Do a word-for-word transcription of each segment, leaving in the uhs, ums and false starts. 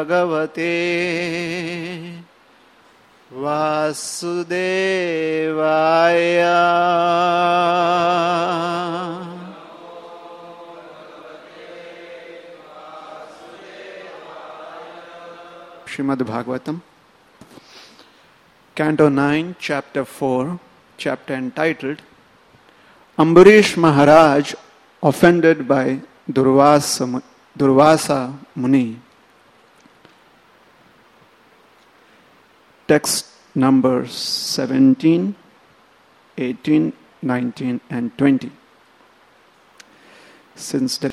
Bhagavate Vasudevaya. Srimad Bhagavatam, Canto nine, Chapter four, chapter entitled Ambarish Maharaj offended by Durvasa, Durvasa Muni. Text numbers seventeen, eighteen, nineteen and twenty. Since the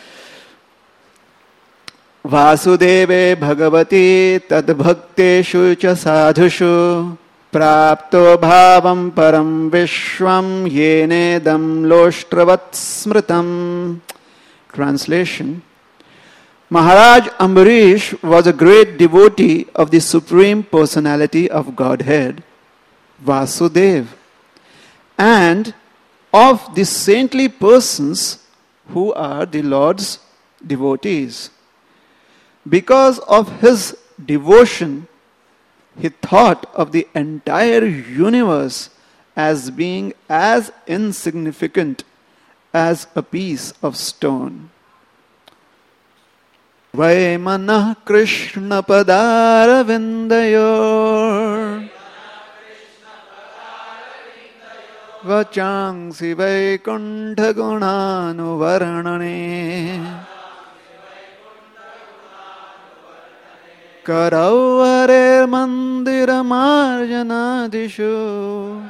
Vasudeve Bhagavati Tadbhakteshu cha sadhushu Prapto bhavam param vishvam yenedam loshtravat smritam. Translation: Maharaj Ambarish was a great devotee of the Supreme Personality of Godhead, Vasudeva, and of the saintly persons who are the Lord's devotees. Because of his devotion, he thought of the entire universe as being as insignificant as a piece of stone. Vaimana Krishna Padara Vindayor Vachangsi Vaikuntha Gunanu Varnane Karavare Mandira Marjanadishu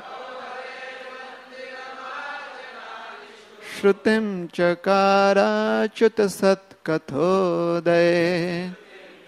Shrutim Chakara Chuta Sat Kathodaya.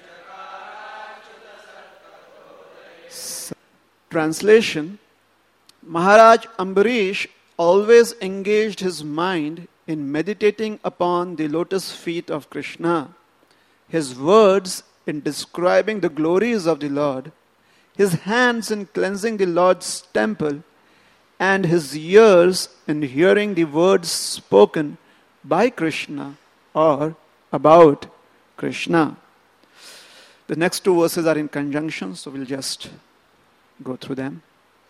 Translation: Maharaj Ambarish always engaged his mind in meditating upon the lotus feet of Krishna. His words in describing the glories of the Lord, his hands in cleansing the Lord's temple, and his ears in hearing the words spoken by Krishna or about Krishna. The next two verses are in conjunction, so we'll just go through them.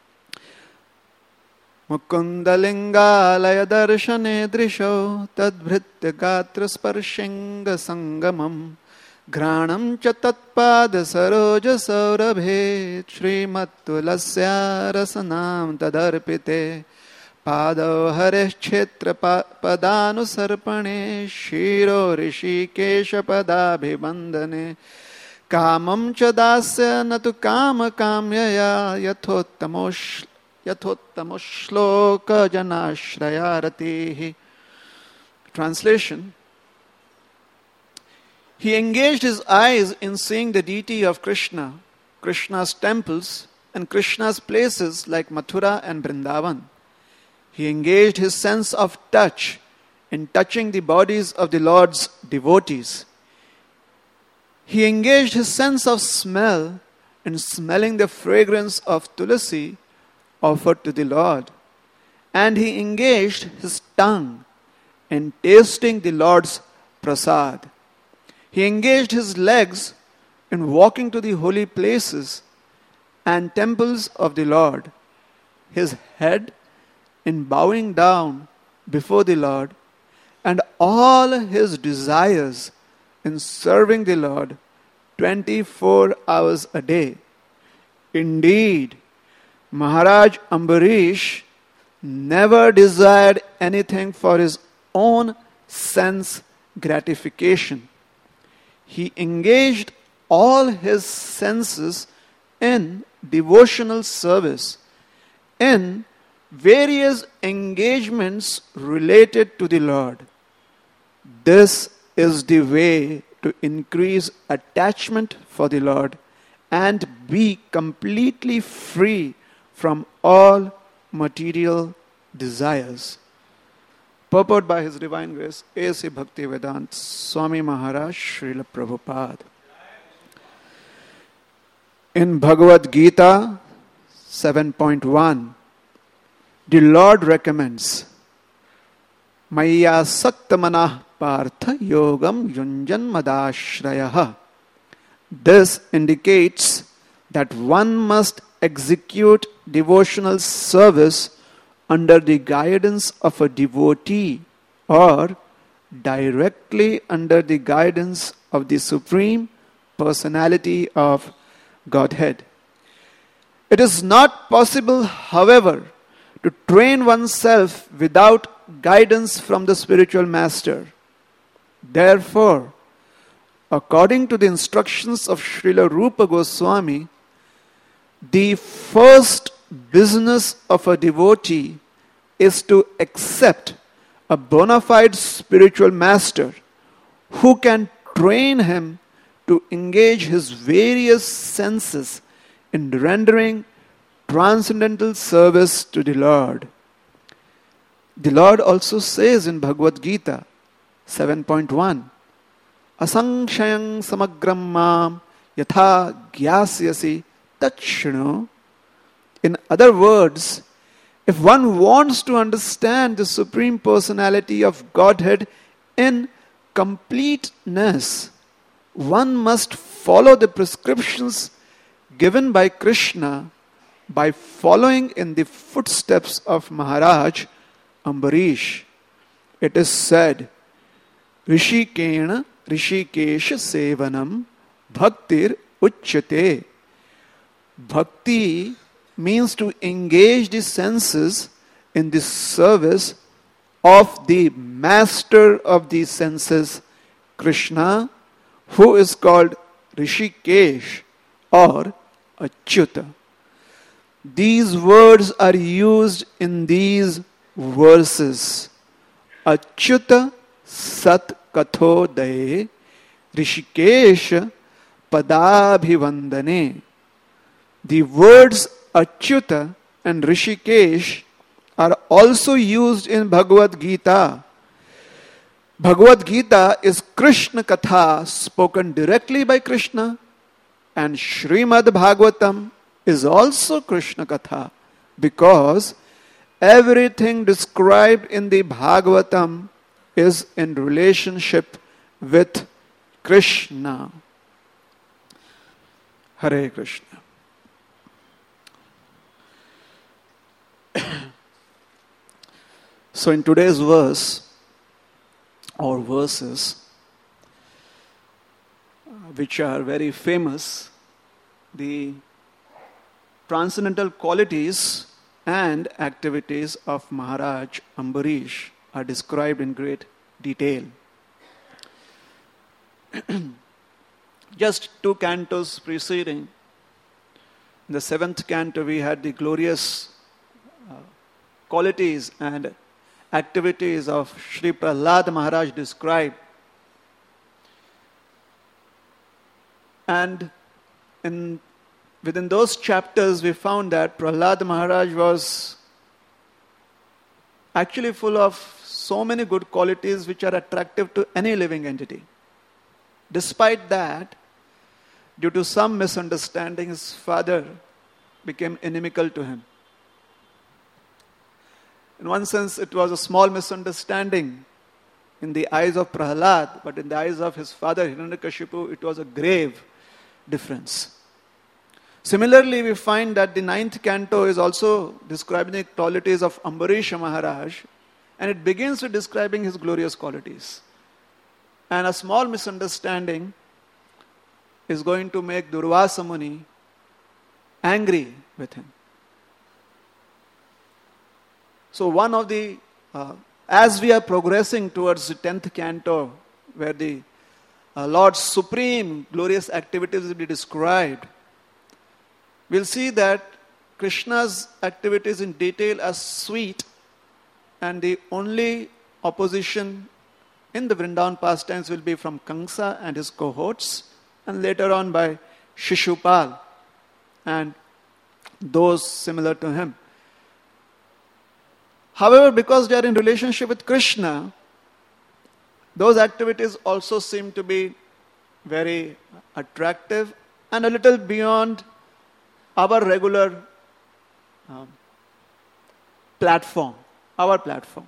Mukundalingalaya darshane drisho tadbhritya gatra sparshenga sangamam Granam cha tatpada saroja saurabhe Srimattulasya rasanam tadarpite Padav haresh kshetra padanu sarpane Shiro rishikesha padabhibandane Kamam cha dasya natu kama kamyaya Yathottamosh Yathottamoshloka janashrayaratihi. Translation: He engaged his eyes in seeing the deity of Krishna, Krishna's temples, and Krishna's places like Mathura and Vrindavan. He engaged his sense of touch in touching the bodies of the Lord's devotees. He engaged his sense of smell in smelling the fragrance of tulasi offered to the Lord. And he engaged his tongue in tasting the Lord's prasad. He engaged his legs in walking to the holy places and temples of the Lord, his head in bowing down before the Lord, and all his desires in serving the Lord twenty-four hours a day. Indeed, Maharaj Ambarish never desired anything for his own sense gratification. He engaged all his senses in devotional service, in various engagements related to the Lord. This is the way to increase attachment for the Lord and be completely free from all material desires. Purport by His Divine Grace, A C Bhaktivedanta Swami Maharaj Srila Prabhupada. In Bhagavad Gita seven point one, the Lord recommends Maya Saktamanah Partha Yogam Yunjan Madashrayah. This indicates that one must execute devotional service under the guidance of a devotee or directly under the guidance of the Supreme Personality of Godhead. It is not possible, however, to train oneself without guidance from the spiritual master. Therefore, according to the instructions of Srila Rupa Goswami, the first business of a devotee is to accept a bona fide spiritual master who can train him to engage his various senses in rendering transcendental service to the Lord. The Lord also says in Bhagavad Gita seven point one, Asankshayam samagram mam yatha gyasyasi tachshno. In other words, if one wants to understand the Supreme Personality of Godhead in completeness, one must follow the prescriptions given by Krishna by following in the footsteps of Maharaj Ambarish. It is said, Rishikena Rishikesha Sevanam Bhaktir Uchyate. Bhakti means to engage the senses in the service of the master of the senses, Krishna, who is called Rishikesh or Achyuta. These words are used in these verses. Achyuta Sat Kathodaye Rishikesh Padabhivandane. The words Achyuta and Rishikesh are also used in Bhagavad Gita. Bhagavad Gita is Krishna Katha spoken directly by Krishna, and Srimad Bhagavatam is also Krishna Katha, because everything described in the Bhagavatam is in relationship with Krishna. Hare Krishna. So in today's verse, or verses, which are very famous, the transcendental qualities and activities of Maharaj Ambarish are described in great detail. Just two cantos preceding, in the seventh canto we had the glorious uh, qualities and activities of Sri Prahlad Maharaj described. And in, within those chapters we found that Prahlad Maharaj was actually full of so many good qualities which are attractive to any living entity. Despite that, due to some misunderstanding, his father became inimical to him. In one sense, it was a small misunderstanding in the eyes of Prahlad, but in the eyes of his father, Hiranyakashipu, it was a grave difference. Similarly, we find that the ninth canto is also describing the qualities of Ambarish Maharaj, and it begins with describing his glorious qualities. And a small misunderstanding is going to make Durvasa Muni angry with him. So one of the, uh, as we are progressing towards the tenth canto, where the uh, Lord's supreme glorious activities will be described, we'll see that Krishna's activities in detail are sweet, and the only opposition in the Vrindavan pastimes will be from Kamsa and his cohorts, and later on by Shishupal and those similar to him. However, because they are in relationship with Krishna, those activities also seem to be very attractive and a little beyond our regular um, platform, our platform.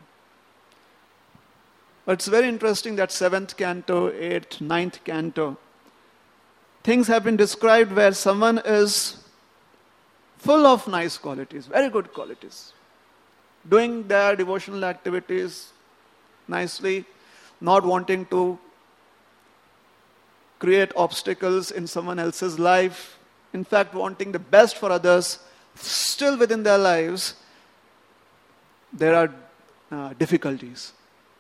But it's very interesting that seventh canto, eighth, ninth canto, things have been described where someone is full of nice qualities, very good qualities, doing their devotional activities nicely, not wanting to create obstacles in someone else's life, in fact wanting the best for others, still within their lives, there are uh, difficulties.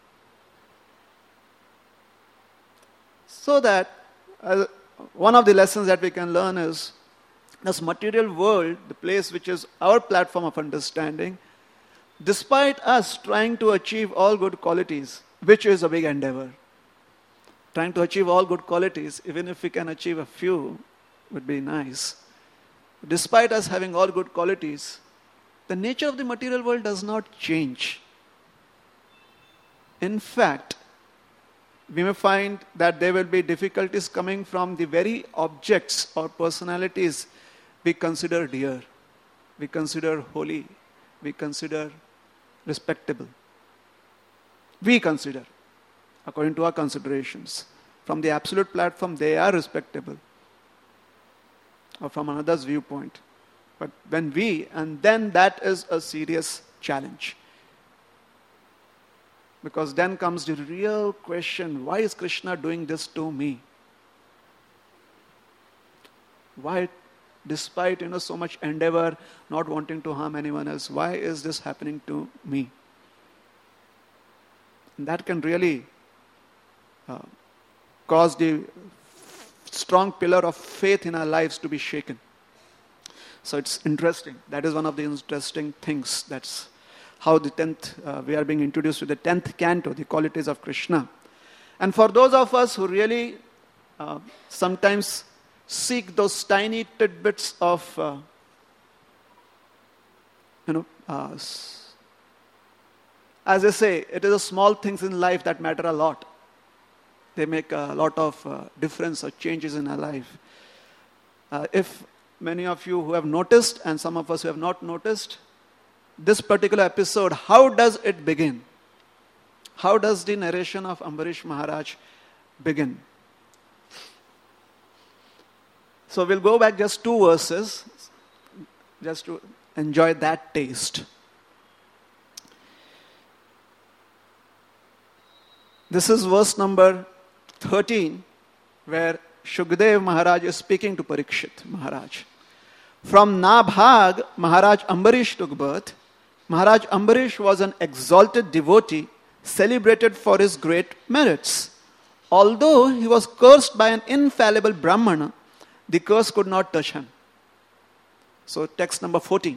So that uh, one of the lessons that we can learn is this material world, the place which is our platform of understanding, despite us trying to achieve all good qualities, which is a big endeavor, trying to achieve all good qualities, even if we can achieve a few, would be nice. Despite us having all good qualities, the nature of the material world does not change. In fact, we may find that there will be difficulties coming from the very objects or personalities we consider dear, we consider holy, we consider respectable. We consider, according to our considerations. From the absolute platform, they are respectable. Or from another's viewpoint. But when we, and then that is a serious challenge. Because then comes the real question, why is Krishna doing this to me? Why, despite you know so much endeavor, not wanting to harm anyone else, why is this happening to me? And that can really uh, cause the strong pillar of faith in our lives to be shaken. So it's interesting. That is one of the interesting things. That's how the tenth, uh, we are being introduced to the tenth canto, the qualities of Krishna. And for those of us who really uh, sometimes seek those tiny tidbits of, uh, you know, uh, as I say, it is the small things in life that matter a lot. They make a lot of uh, difference or changes in our life. Uh, if many of you who have noticed, and some of us who have not noticed, this particular episode, how does it begin? How does the narration of Ambarish Maharaj begin? So we'll go back just two verses, just to enjoy that taste. This is verse number thirteen, where Shukdev Maharaj is speaking to Parikshit Maharaj. From Nabhag, Maharaj Ambarish took birth. Maharaj Ambarish was an exalted devotee, celebrated for his great merits. Although he was cursed by an infallible Brahmana, the curse could not touch him. So text number fourteen.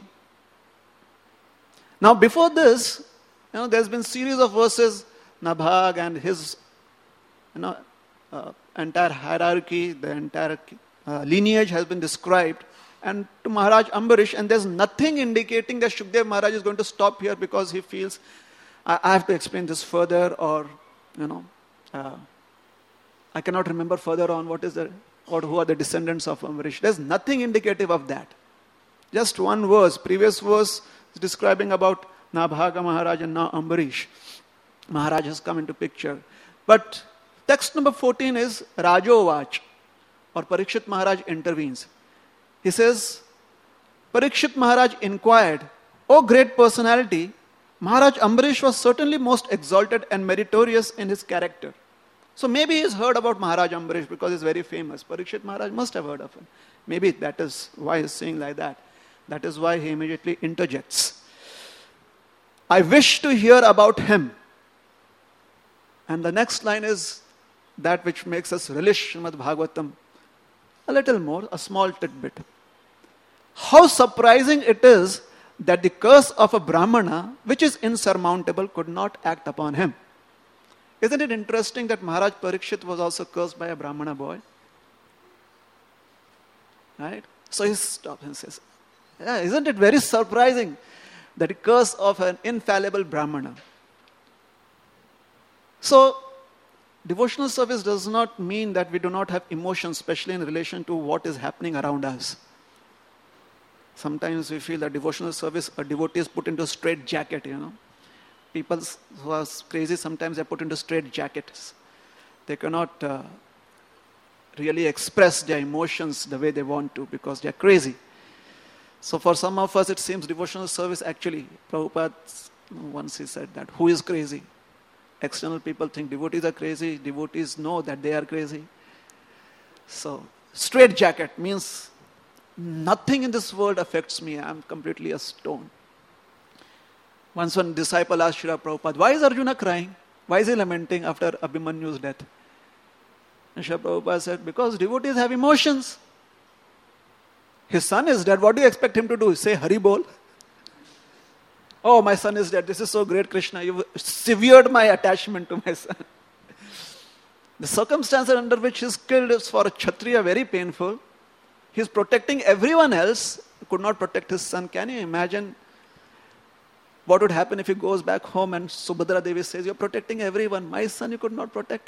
Now before this, you know, there's been series of verses, Nabhag and his you know, uh, entire hierarchy, the entire uh, lineage has been described. And to Maharaj Ambarish, and there's nothing indicating that Shukdev Maharaj is going to stop here because he feels, I, I have to explain this further, or, you know, uh, I cannot remember further on what is the, or who are the descendants of Ambarish. There's nothing indicative of that. Just one verse, previous verse is describing about Nabhaga Maharaj and now Ambarish. Maharaj has come into picture. But text number fourteen is Rajovach, or Parikshit Maharaj intervenes. He says, Parikshit Maharaj inquired, O great personality, Maharaj Ambarish was certainly most exalted and meritorious in his character. So maybe he's heard about Maharaj Ambarish because he's very famous. Parikshit Maharaj must have heard of him. Maybe that is why he's saying like that. That is why he immediately interjects. I wish to hear about him. And the next line is that which makes us relish Srimad Bhagavatam a little more, a small tidbit. How surprising it is that the curse of a Brahmana, which is insurmountable, could not act upon him. Isn't it interesting that Maharaj Parikshit was also cursed by a Brahmana boy? Right? So he stops and says, yeah, isn't it very surprising that the curse of an infallible Brahmana? So, devotional service does not mean that we do not have emotions, especially in relation to what is happening around us. Sometimes we feel that devotional service, a devotee is put into a straight jacket, you know. People who are crazy, sometimes they are put into straight jackets. They cannot uh, really express their emotions the way they want to because they are crazy. So for some of us, it seems devotional service actually, Prabhupada once he said that, who is crazy? External people think devotees are crazy. Devotees know that they are crazy. So, straight jacket means nothing in this world affects me. I am completely a stone. Once one disciple asked Srila Prabhupada, why is Arjuna crying? Why is he lamenting after Abhimanyu's death? And Srila Prabhupada said, because devotees have emotions. His son is dead. What do you expect him to do? Say Hari Bol? Oh, my son is dead. This is so great, Krishna. You've severed my attachment to my son. The circumstances under which he is killed is for a Kshatriya very painful. He is protecting everyone else. He could not protect his son. Can you imagine what would happen if he goes back home and Subhadra Devi says, you're protecting everyone. My son you could not protect.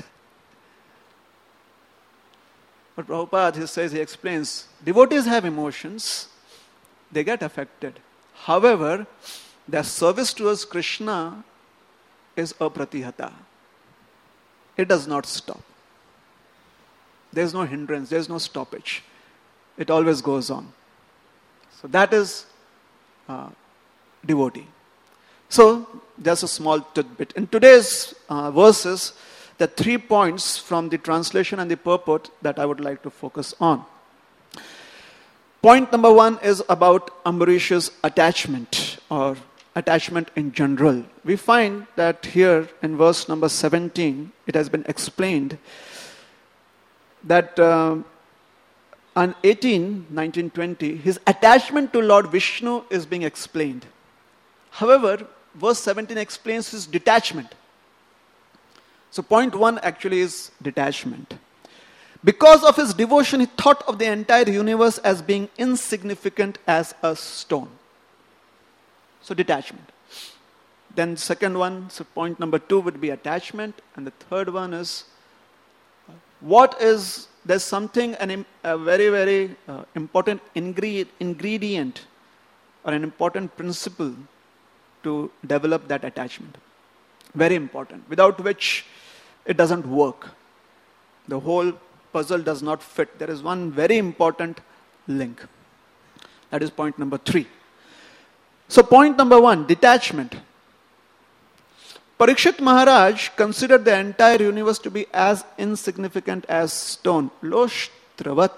But Prabhupada, he says, he explains, devotees have emotions. They get affected. However, their service towards Krishna is apratihata. It does not stop. There is no hindrance. There is no stoppage. It always goes on. So that is uh, devotee. So just a small tidbit. In today's uh, verses, there are three points from the translation and the purport that I would like to focus on. Point number one is about Ambarish's attachment or attachment in general. We find that here in verse number seventeen, it has been explained that uh, on eighteen, nineteen, twenty, his attachment to Lord Vishnu is being explained. However, verse seventeen explains his detachment. So point one actually is detachment. Because of his devotion, he thought of the entire universe as being insignificant as a stone. So detachment. Then second one, so point number two would be attachment. And the third one is, what is, there's something, an, a very, very uh, important ingre- ingredient or an important principle to develop that attachment. Very important. Without which it doesn't work. The whole puzzle does not fit. There is one very important link. That is point number three. So point number one, detachment. Parikshit Maharaj considered the entire universe to be as insignificant as stone. Loshtravat.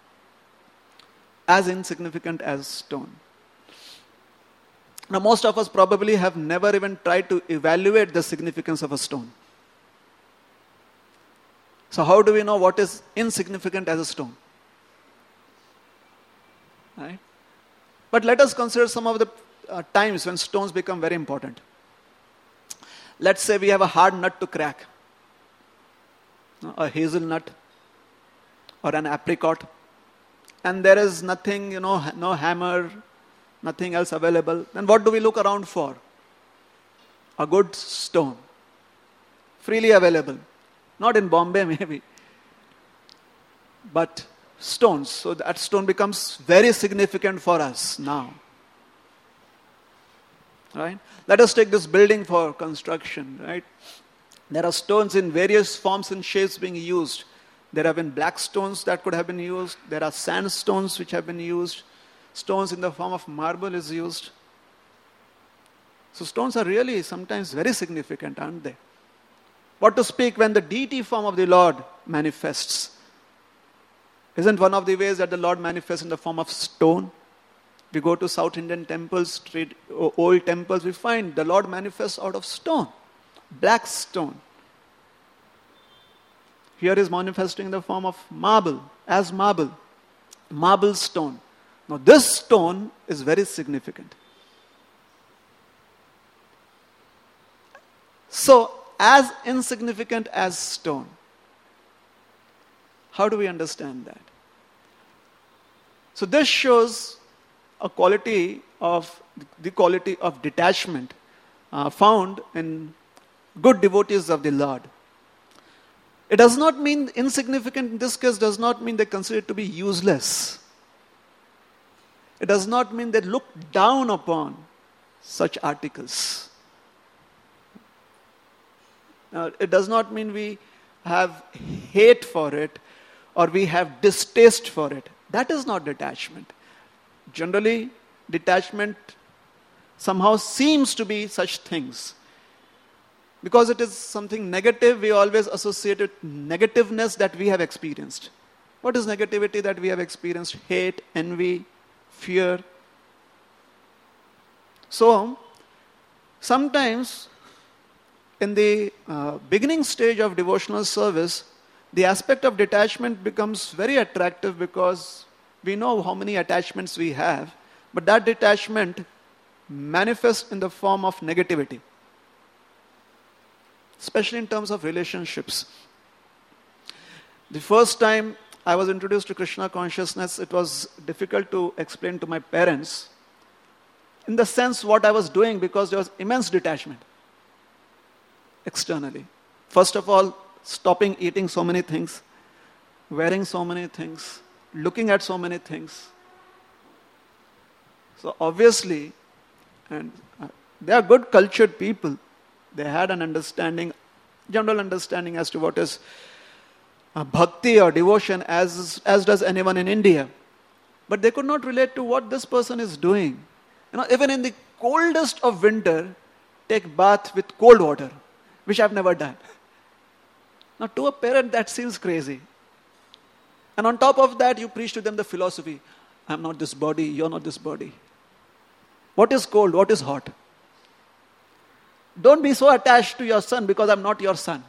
As insignificant as stone. Now most of us probably have never even tried to evaluate the significance of a stone. So how do we know what is insignificant as a stone? Right? But let us consider some of the uh, times when stones become very important. Let's say we have a hard nut to crack. A hazelnut or an apricot. And there is nothing, you know, no hammer, nothing else available. Then what do we look around for? A good stone. Freely available. Not in Bombay maybe. But stones. So that stone becomes very significant for us now. Right? Let us take this building for construction. Right? There are stones in various forms and shapes being used. There have been black stones that could have been used. There are sandstones which have been used. Stones in the form of marble is used. So stones are really sometimes very significant, aren't they? What to speak when the deity form of the Lord manifests? Isn't one of the ways that the Lord manifests in the form of stone? We go to South Indian temples, street, old temples, we find the Lord manifests out of stone. Black stone. Here is manifesting in the form of marble, as marble. Marble stone. Now this stone is very significant. So, as insignificant as stone. How do we understand that? So this shows a quality of, the quality of detachment uh, found in good devotees of the Lord. It does not mean, insignificant in this case does not mean they consider it to be useless. It does not mean they look down upon such articles. Now, it does not mean we have hate for it or we have distaste for it. That is not detachment. Generally, detachment somehow seems to be such things. Because it is something negative, we always associate it with negativeness that we have experienced. What is negativity that we have experienced? Hate, envy, fear. So, sometimes in the uh, beginning stage of devotional service, the aspect of detachment becomes very attractive because we know how many attachments we have, but that detachment manifests in the form of negativity, especially in terms of relationships. The first time I was introduced to Krishna consciousness, it was difficult to explain to my parents in the sense what I was doing, because there was immense detachment externally. First of all, stopping eating so many things, wearing so many things, looking at so many things. So obviously, and uh, they are good cultured people. They had an understanding, general understanding as to what is uh, bhakti or devotion, as, as does anyone in India. But they could not relate to what this person is doing. You know, even in the coldest of winter, take bath with cold water, which I've never done. Now, to a parent, that seems crazy. And on top of that, you preach to them the philosophy. I'm not this body, you're not this body. What is cold? What is hot? Don't be so attached to your son because I'm not your son.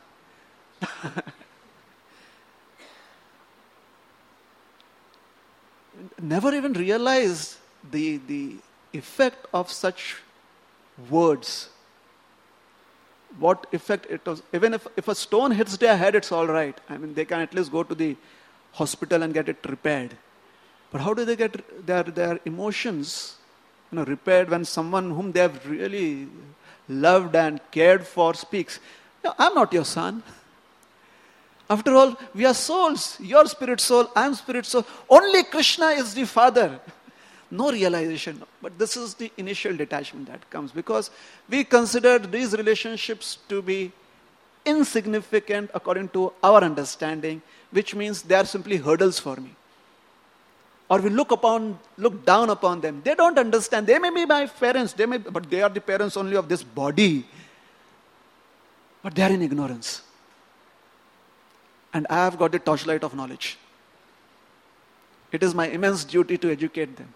Never even realized the, the effect of such words. What effect it was. Even if, if a stone hits their head, it's all right. I mean, they can at least go to the hospital and get it repaired. But how do they get their, their emotions, you know, repaired when someone whom they have really loved and cared for speaks? No, I'm not your son. After all, we are souls. Your spirit soul, I'm spirit soul. Only Krishna is the Father. No realization. But this is the initial detachment that comes, because we consider these relationships to be insignificant according to our understanding, which means they are simply hurdles for me. Or we look upon, look down upon them. They don't understand. They may be my parents, they may, but they are the parents only of this body. But they are in ignorance. And I have got the torchlight of knowledge. It is my immense duty to educate them.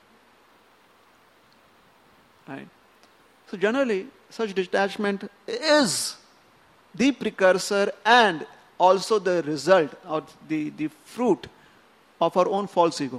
Right? So generally, such detachment is the precursor and also the result or the, the fruit of our own false ego.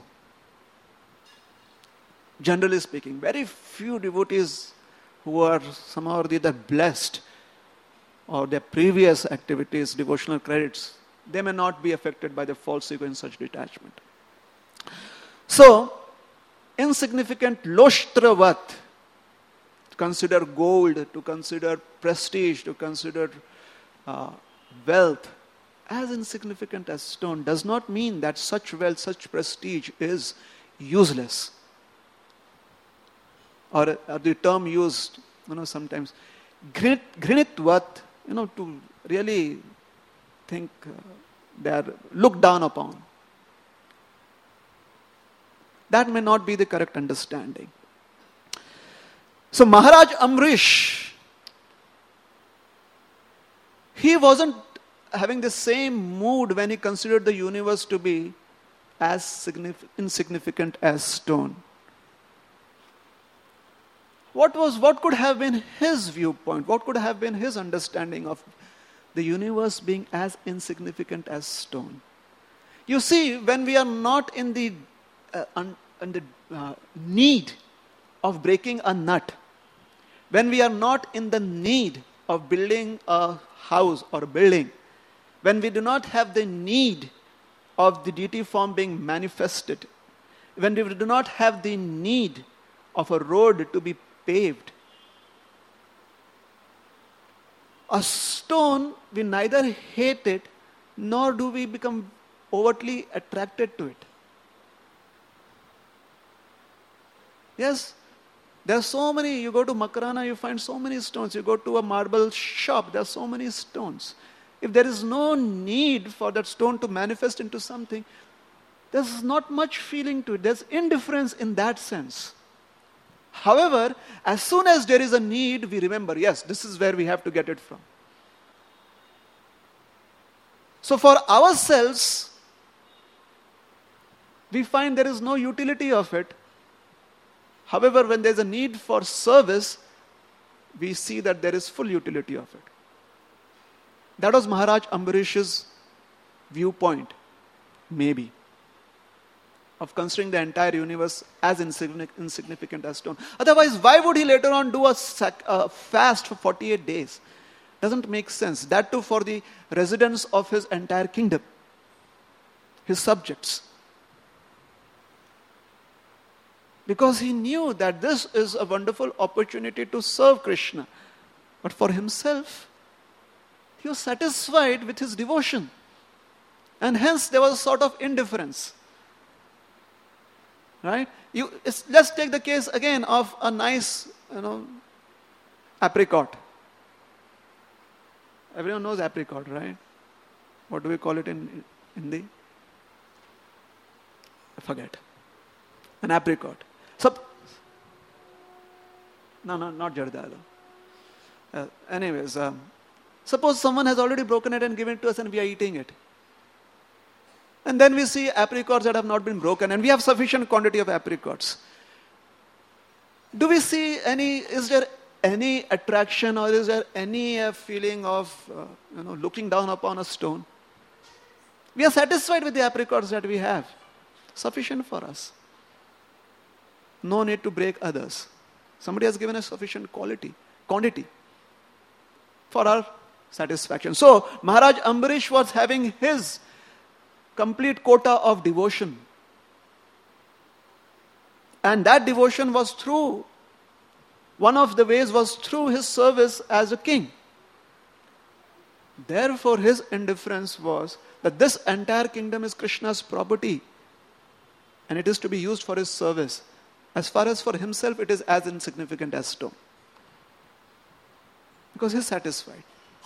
Generally speaking, very few devotees who are somehow or the other blessed or their previous activities, devotional credits, they may not be affected by the false ego in such detachment. So, insignificant loshtravat, to consider gold, to consider prestige, to consider uh, wealth as insignificant as stone does not mean that such wealth, such prestige is useless. Or, or the term used, you know, sometimes, grinitvat, you know, to really think uh, they are looked down upon. That may not be the correct understanding. So Maharaj Amrish, he wasn't having the same mood when he considered the universe to be as signif- insignificant as stone. What was, what could have been his viewpoint? What could have been his understanding of the universe being as insignificant as stone? You see, when we are not in the, uh, un, in the uh, need of breaking a nut, when we are not in the need of building a house or a building, when we do not have the need of the deity form being manifested, when we do not have the need of a road to be paved, a stone, we neither hate it nor do we become overtly attracted to it. Yes, there are so many. You go to Makarana, you find so many stones. You go to a marble shop, there are so many stones. if there is no need for that stone to manifest into something, there's not much feeling to it. There's indifference in that sense. However, as soon as there is a need, we remember, yes, this is where we have to get it from. So for ourselves, we find there is no utility of it. However, when there's a need for service, we see that there is full utility of it. That was Maharaj Ambarish's viewpoint, maybe, of considering the entire universe as insignificant as stone. Otherwise, why would he later on do a, sac- a fast for forty-eight days? Doesn't make sense. That too for the residents of his entire kingdom, his subjects. Because he knew that this is a wonderful opportunity to serve Krishna. But for himself, he was satisfied with his devotion. And hence there was a sort of indifference. Right? You, let's take the case again of a nice, you know, apricot. Everyone knows apricot, right? What do we call it in Hindi? I forget. An apricot. So, no, no, not jardalo. Uh, anyways, um, suppose someone has already broken it and given it to us and we are eating it. And then we see apricots that have not been broken and we have sufficient quantity of apricots. Do we see any, is there any attraction or is there any uh, feeling of, uh, you know, looking down upon a stone? We are satisfied with the apricots that we have. Sufficient for us. No need to break others. Somebody has given us sufficient quality, quantity for our satisfaction. So, Maharaj Ambarish was having his complete quota of devotion. And that devotion was through, one of the ways was through his service as a king. Therefore, his indifference was that this entire kingdom is Krishna's property and it is to be used for his service. As far as for himself, it is as insignificant as stone. Because he is satisfied.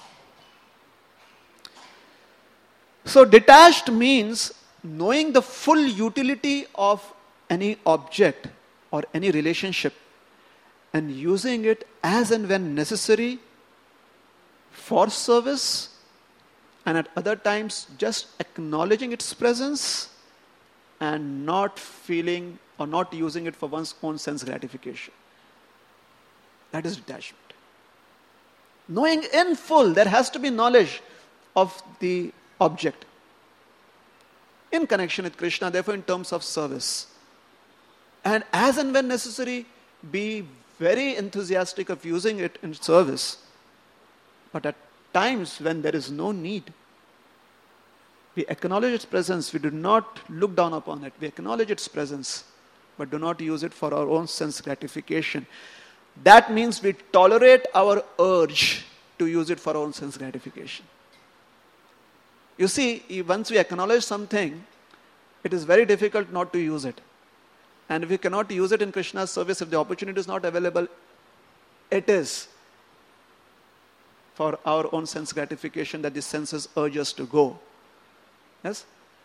So detached means knowing the full utility of any object or any relationship and using it as and when necessary for service, and at other times just acknowledging its presence and not feeling or not using it for one's own sense gratification. That is detachment. Knowing in full, there has to be knowledge of the object in connection with Krishna, therefore in terms of service. And as and when necessary, be very enthusiastic of using it in service. But at times when there is no need, we acknowledge its presence, we do not look down upon it, we acknowledge its presence, but do not use it for our own sense gratification. That means we tolerate our urge to use it for our own sense gratification. You see, once we acknowledge something, it is very difficult not to use it. And if we cannot use it in Krishna's service, if the opportunity is not available, it is for our own sense gratification that the senses urge us to go. Yes?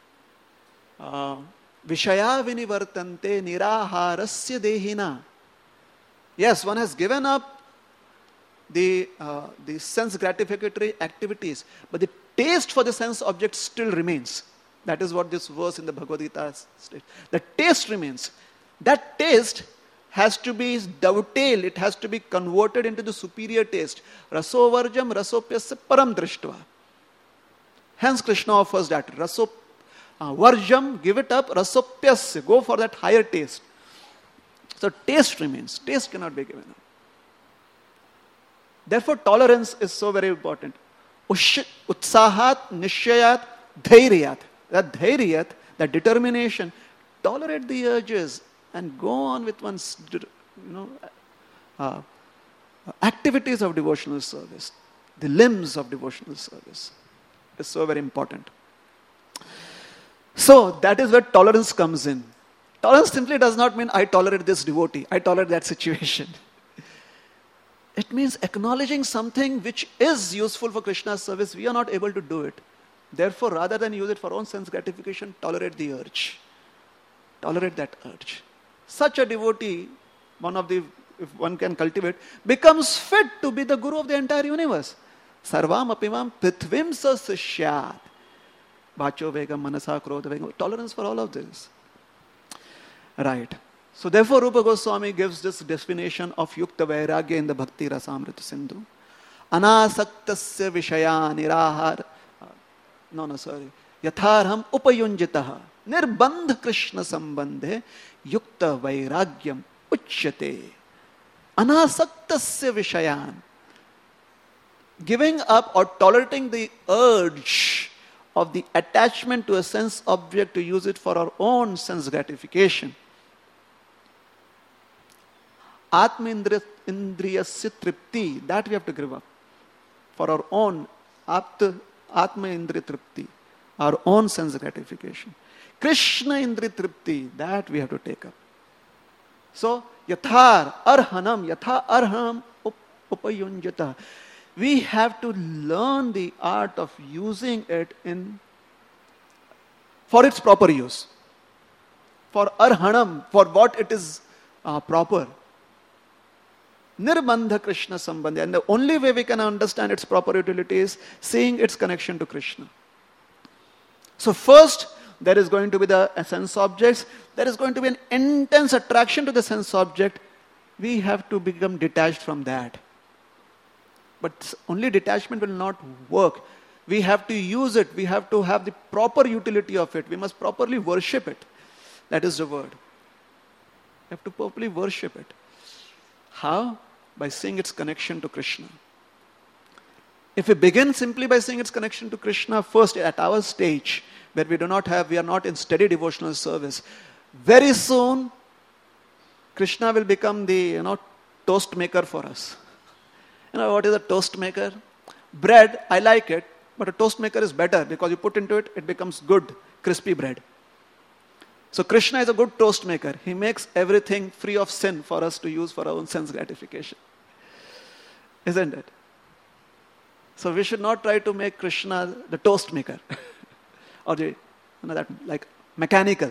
Vishaya vinivartante niraharasya dehina. Yes, one has given up the, uh, the sense gratificatory activities, but the taste for the sense object still remains. That is what this verse in the Bhagavad Gita states. The taste remains. That taste has to be dovetailed, it has to be converted into the superior taste. Raso varjam rasopyasya param drishtva. Hence Krishna offers that. Raso uh, varjam, give it up, rasopyasya, go for that higher taste. So taste remains. Taste cannot be given up. Therefore tolerance is so very important. Ush, utsahat, nishayat, dhairyat. That dhairyat, that determination, tolerate the urges and go on with one's, you know, uh, activities of devotional service. The limbs of devotional service is so very important. So that is where tolerance comes in. Tolerance simply does not mean I tolerate this devotee, I tolerate that situation. It means acknowledging something which is useful for Krishna's service. We are not able to do it. Therefore, rather than use it for own sense gratification, tolerate the urge. Tolerate that urge. Such a devotee, one of the, if one can cultivate, becomes fit to be the guru of the entire universe. Sarvam apimam prithvim sa sishyat. Vacho vegam, manasa krodha vegam. Tolerance for all of this. Right. So therefore Rupa Goswami gives this definition of Yukta Vairagya in the Bhakti Rasamrita Sindhu. Anasaktasya vishaya nirahar. No, no, sorry. Yatharham upayunjitaha. Nirbandh Krishna sambandhe Yukta Vairagyam uchyate. Anasaktasya vishayan. Giving up or tolerating the urge of the attachment to a sense object to use it for our own sense gratification. Atma indriyasya tripti, that we have to give up. For our own Atma indriya tripti, our own sense gratification. Krishna indriya tripti, that we have to take up. So, yathar arhanam, yatha arhanam upayunjata. We have to learn the art of using it in for its proper use. For arhanam, for what it is uh, proper. Nirbandha Krishna sambandha. And the only way we can understand its proper utility is seeing its connection to Krishna. So first, there is going to be the sense objects. There is going to be an intense attraction to the sense object. We have to become detached from that. But only detachment will not work. We have to use it. We have to have the proper utility of it. We must properly worship it. That is the word. We have to properly worship it. How? By seeing its connection to Krishna. If we begin simply by seeing its connection to Krishna, first at our stage, where we do not have, we are not in steady devotional service, very soon, Krishna will become the, you know, toast maker for us. You know what is a toast maker? Bread, I like it, but a toast maker is better because you put into it, it becomes good, crispy bread. So Krishna is a good toast maker. He makes everything free of sin for us to use for our own sense gratification. Isn't it? So we should not try to make Krishna the toast maker. or the, you know, that like mechanical.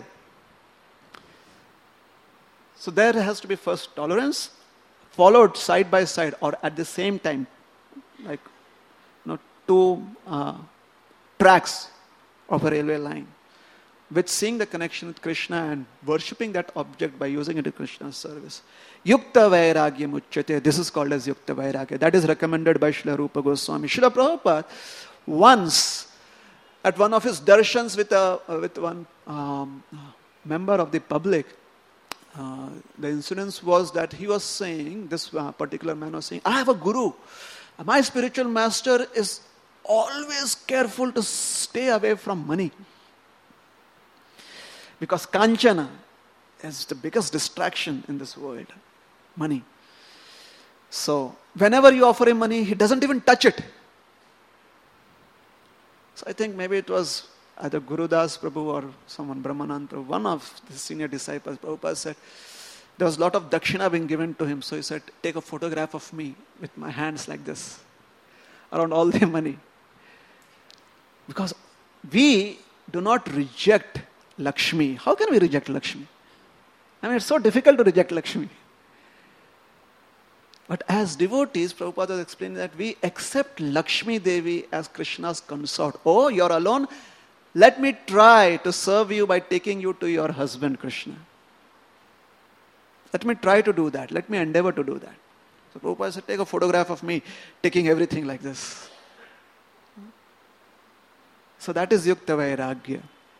So there has to be first tolerance, followed side by side or at the same time, like, you know, two uh, tracks of a railway line, with seeing the connection with Krishna and worshipping that object by using it in Krishna's service. Yukta Vairagya Muchyate. This is called as Yukta Vairagya. That is recommended by Srila Rupa Goswami. Srila Prabhupada once, at one of his darshans with, a, uh, with one um, member of the public, uh, the incident was that he was saying, this uh, particular man was saying, I have a guru. My spiritual master is always careful to stay away from money. Because Kanchana is the biggest distraction in this world. Money. So, whenever you offer him money, he doesn't even touch it. So, I think maybe it was either Gurudas Prabhu or someone, Brahmanand Prabhu, one of the senior disciples, Prabhupada said, there was a lot of dakshina being given to him. So, he said, take a photograph of me with my hands like this, around all the money. Because we do not reject Lakshmi. How can we reject Lakshmi? I mean, it's so difficult to reject Lakshmi. But as devotees, Prabhupada has explained that we accept Lakshmi Devi as Krishna's consort. Oh, you're alone? Let me try to serve you by taking you to your husband, Krishna. Let me try to do that. Let me endeavor to do that. So Prabhupada said, take a photograph of me taking everything like this. So that is Yukta Vairagya.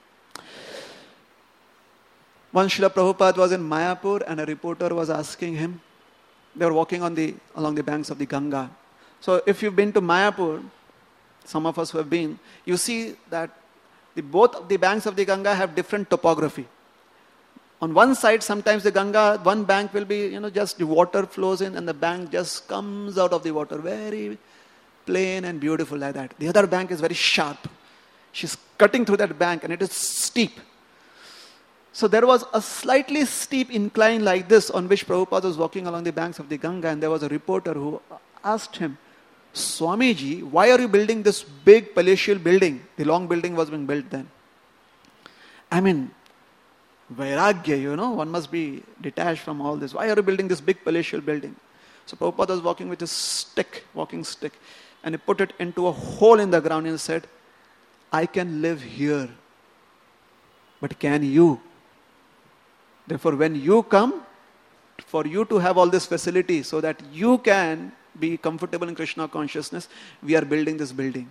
Once Srila Prabhupada was in Mayapur and a reporter was asking him, they were walking on the along the banks of the Ganga. So if you've been to Mayapur, some of us who have been, you see that the, both of the banks of the Ganga have different topography. On one side, sometimes the Ganga, one bank will be, you know, just the water flows in and the bank just comes out of the water. Very plain and beautiful like that. The other bank is very sharp. She's cutting through that bank and it is steep. So there was a slightly steep incline like this on which Prabhupada was walking along the banks of the Ganga, and there was a reporter who asked him, Swamiji, why are you building this big palatial building? The long building was being built then. I mean, Vairagya, you know, one must be detached from all this. Why are you building this big palatial building? So Prabhupada was walking with his stick, walking stick, and he put it into a hole in the ground and said, I can live here, but can you? Therefore, when you come, for you to have all this facility so that you can be comfortable in Krishna consciousness, we are building this building.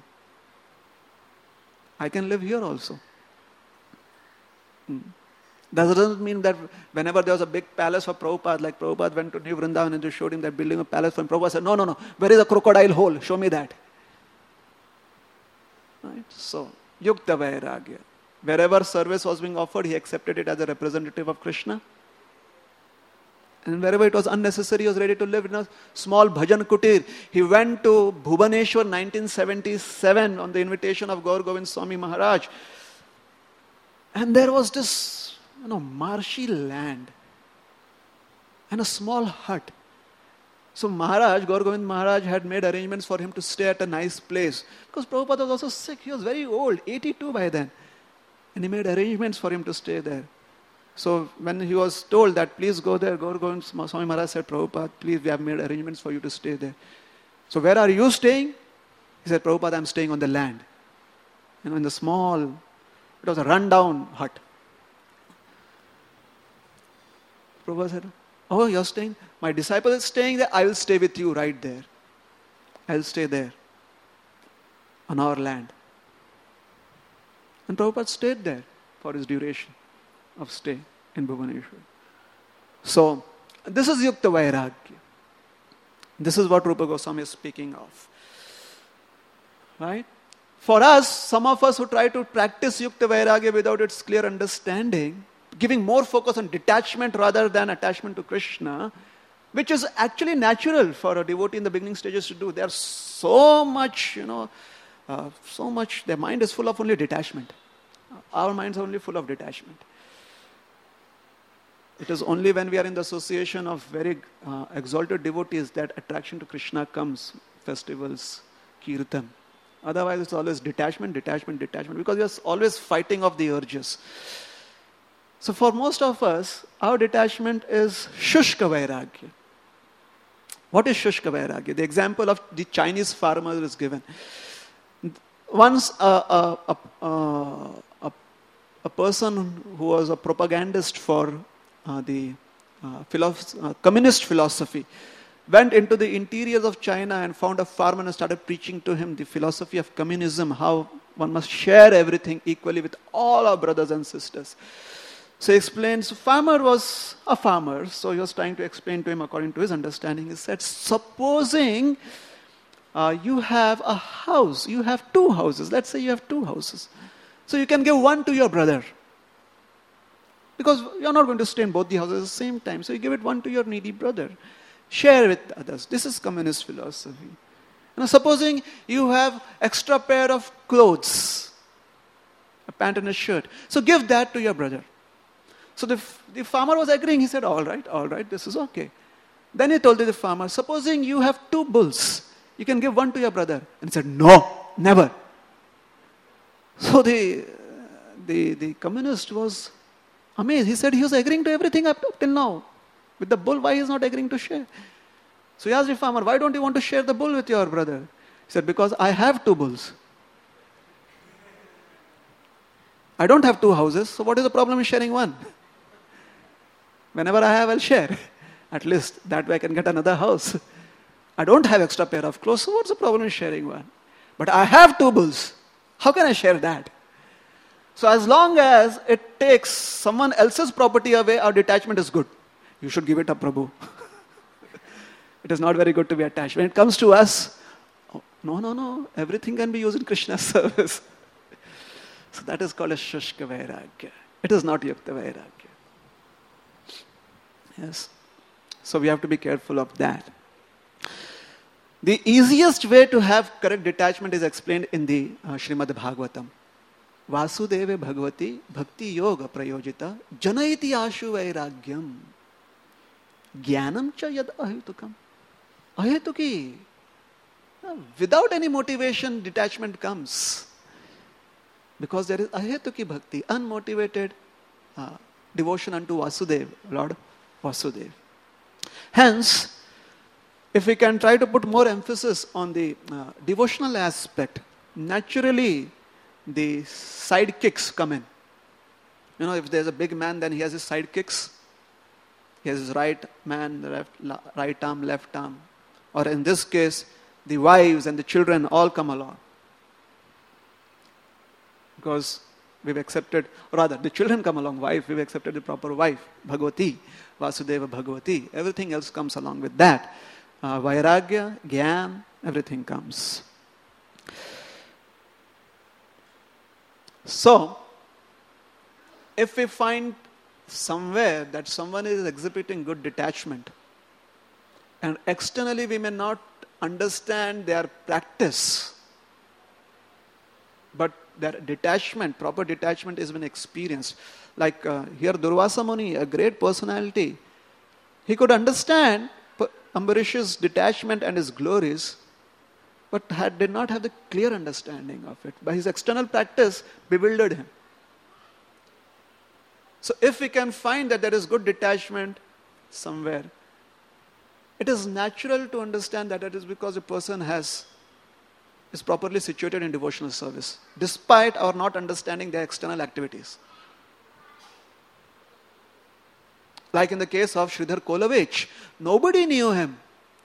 I can live here also. Hmm. That doesn't mean that whenever there was a big palace for Prabhupada, like Prabhupada went to New Vrindavan and they showed him that building a palace for him, Prabhupada said, no, no, no, where is a crocodile hole? Show me that. Right? So, Yukta Vairagya. Wherever service was being offered, he accepted it as a representative of Krishna. And wherever it was unnecessary, he was ready to live in a small bhajan kutir. He went to Bhubaneswar nineteen seventy-seven on the invitation of Gaur Govind Swami Maharaj. And there was this, you know, marshy land and a small hut. So Maharaj, Gaur Govind Maharaj had made arrangements for him to stay at a nice place. Because Prabhupada was also sick. He was very old, eighty-two by then. And he made arrangements for him to stay there. So when he was told that, please go there, Gaur Govind Swami Maharaj said, Prabhupada, please, we have made arrangements for you to stay there. So where are you staying? He said, Prabhupada, I'm staying on the land. You know, in the small, it was a rundown hut. Prabhupada said, oh, you're staying? My disciple is staying there, I will stay with you right there. I'll stay there on our land. And Prabhupada stayed there for his duration of stay in Bhubaneswar. So, this is Yukta Vairagya. This is what Rupa Goswami is speaking of. Right? For us, some of us who try to practice Yukta Vairagya without its clear understanding, giving more focus on detachment rather than attachment to Krishna, which is actually natural for a devotee in the beginning stages to do. They are so much, you know, uh, so much, their mind is full of only detachment. Our minds are only full of detachment. It is only when we are in the association of very uh, exalted devotees that attraction to Krishna comes, festivals, kirtan. Otherwise, it's always detachment, detachment, detachment, because we are always fighting off the urges. So for most of us, our detachment is Shushka Vairagya. What is Shushka Vairagya? The example of the Chinese farmer is given. Once a, a, a, a, a person who was a propagandist for uh, the uh, philosoph- uh, communist philosophy went into the interiors of China and found a farmer and started preaching to him the philosophy of communism, how one must share everything equally with all our brothers and sisters. So he explains, so farmer was a farmer, so he was trying to explain to him according to his understanding. He said, supposing uh, you have a house, you have two houses, let's say you have two houses. So you can give one to your brother. Because you're not going to stay in both the houses at the same time. So you give it one to your needy brother. Share with others. This is communist philosophy. Now supposing you have extra pair of clothes, a pant and a shirt. So give that to your brother. So the, the farmer was agreeing. He said, all right, all right, this is okay. Then he told the farmer, supposing you have two bulls, you can give one to your brother. And he said, no, never. So the, the, the communist was amazed. He said he was agreeing to everything up till now. With the bull, why he is not agreeing to share? So he asked the farmer, why don't you want to share the bull with your brother? He said, because I have two bulls. I don't have two houses, so what is the problem in sharing one? Whenever I have, I'll share. At least that way I can get another house. I don't have extra pair of clothes, so what's the problem in sharing one? But I have two bulls. How can I share that? So as long as it takes someone else's property away, our detachment is good. You should give it up, Prabhu. It is not very good to be attached. When it comes to us, oh, no, no, no, everything can be used in Krishna's service. So that is called a Shushka Vairagya. It is not Yukta Vairagya. Yes. So we have to be careful of that. The easiest way to have correct detachment is explained in the uh, Srimad Bhagavatam. Vasudeva Bhagavati Bhakti Yoga Prayojita Janaiti Ashu Vairagyam Jnanam cha yad ahetukam. Ahetuki. Without any motivation, detachment comes. Because there is ahetuki bhakti, unmotivated uh, devotion unto Vasudeva, Lord Vasudeva. Hence, if we can try to put more emphasis on the uh, devotional aspect, naturally the sidekicks come in. You know, if there's a big man, then he has his sidekicks. He has his right man, left, right arm, left arm. Or in this case, the wives and the children all come along. Because we've accepted, rather, the children come along, wife, we've accepted the proper wife, Bhagavati, Vasudeva Bhagavati. Everything else comes along with that. Uh, Vairagya, Gyan, everything comes. So, if we find somewhere that someone is exhibiting good detachment, and externally we may not understand their practice, but their detachment, proper detachment has been experienced. Like uh, here Durvasa Muni, a great personality, he could understand Ambarish's detachment and his glories, but had, did not have the clear understanding of it. By his external practice, bewildered him. So if we can find that there is good detachment somewhere, it is natural to understand that it is because a person has is properly situated in devotional service, despite our not understanding their external activities. Like in the case of Sridhar Kolavich, nobody knew him.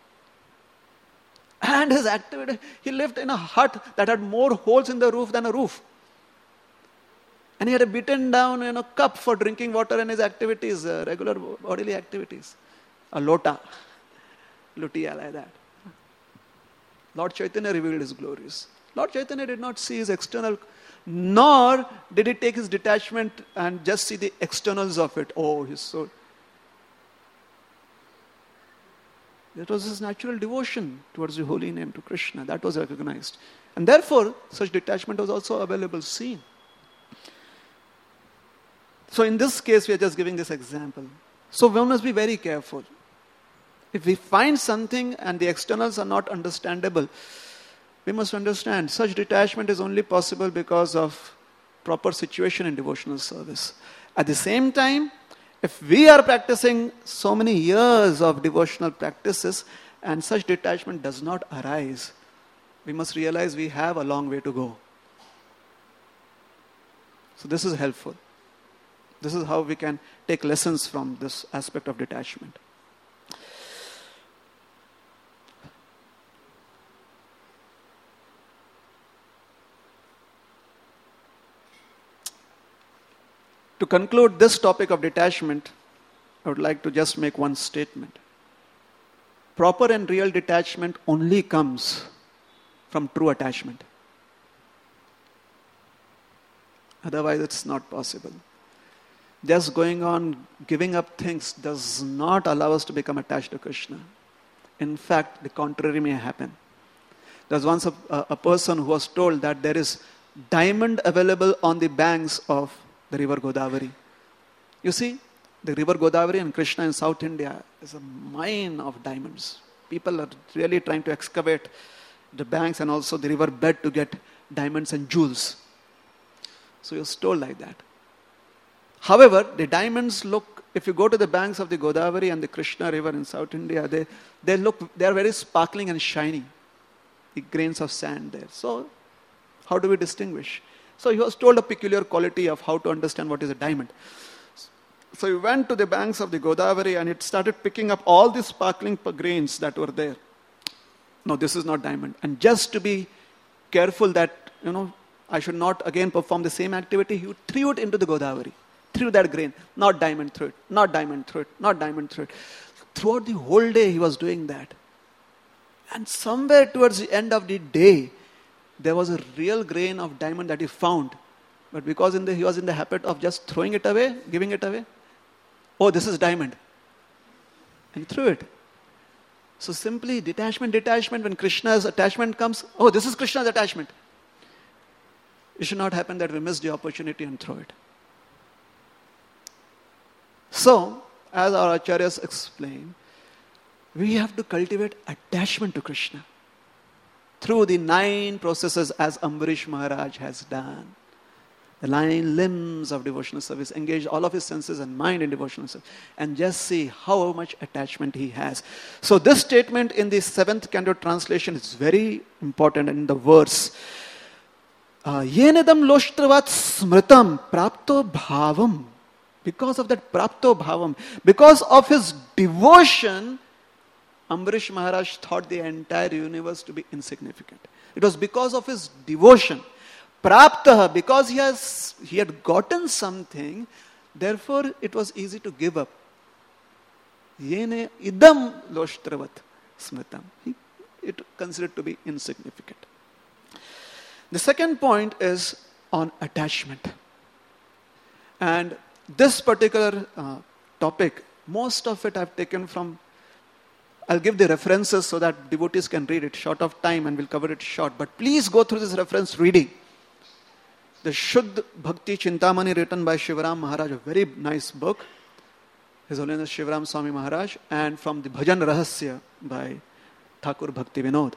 And his activity, he lived in a hut that had more holes in the roof than a roof. And he had a beaten down you know, cup for drinking water in his activities, uh, regular bodily activities. A lota. Lutia like that. Lord Chaitanya revealed his glories. Lord Chaitanya did not see his external, nor did he take his detachment and just see the externals of it. Oh, his soul. That was his natural devotion towards the holy name, to Krishna. That was recognized. And therefore, such detachment was also available, seen. So in this case, we are just giving this example. So one must be very careful. If we find something and the externals are not understandable, we must understand such detachment is only possible because of proper situation in devotional service. At the same time, if we are practicing so many years of devotional practices and such detachment does not arise, we must realize we have a long way to go. So this is helpful. This is how we can take lessons from this aspect of detachment. To conclude this topic of detachment, I would like to just make one statement. Proper and real detachment only comes from true attachment. Otherwise, it's not possible. Just going on giving up things does not allow us to become attached to Krishna. In fact, the contrary may happen. There was once a, a person who was told that there is diamond available on the banks of the river Godavari. You see, the river Godavari and Krishna in South India is a mine of diamonds. People are really trying to excavate the banks and also the river bed to get diamonds and jewels. So he was told like that. However, the diamonds look, if you go to the banks of the Godavari and the Krishna river in South India, they, they look, they are very sparkling and shiny. The grains of sand there. So, how do we distinguish? So he was told a peculiar quality of how to understand what is a diamond. So he went to the banks of the Godavari and it started picking up all the sparkling grains that were there. No, this is not diamond. And just to be careful that, you know, I should not again perform the same activity, he threw it into the Godavari. Threw that grain. Not diamond, threw it. Not diamond, threw it. Not diamond, threw it. Throughout the whole day he was doing that. And somewhere towards the end of the day, there was a real grain of diamond that he found. But because in the, he was in the habit of just throwing it away, giving it away. Oh, this is diamond. And threw it. So simply detachment, detachment, when Krishna's attachment comes, oh, this is Krishna's attachment. It should not happen that we miss the opportunity and throw it. So, as our acharyas explain, we have to cultivate attachment to Krishna through the nine processes as Ambarish Maharaj has done. The nine limbs of devotional service, engage all of his senses and mind in devotional service, and just see how much attachment he has. So this statement in the seventh canto translation is very important in the verse. Yenedam loshtravat smritam prapto bhavam. Because of that prapto bhavam, because of his devotion, Ambarish Maharaj thought the entire universe to be insignificant. It was because of his devotion. Praptaha, because he has he had gotten something, therefore it was easy to give up. Yene idam loshtravat smritam. He it considered to be insignificant. The second point is on attachment. And this particular uh, topic, most of it I've taken from, I'll give the references so that devotees can read it, short of time, and we'll cover it short. But please go through this reference reading. The Shuddh Bhakti Chintamani, written by Shivaram Maharaj, a very nice book. His Holiness Shivaram Swami Maharaj, and from the Bhajan Rahasya by Thakur Bhakti Vinod.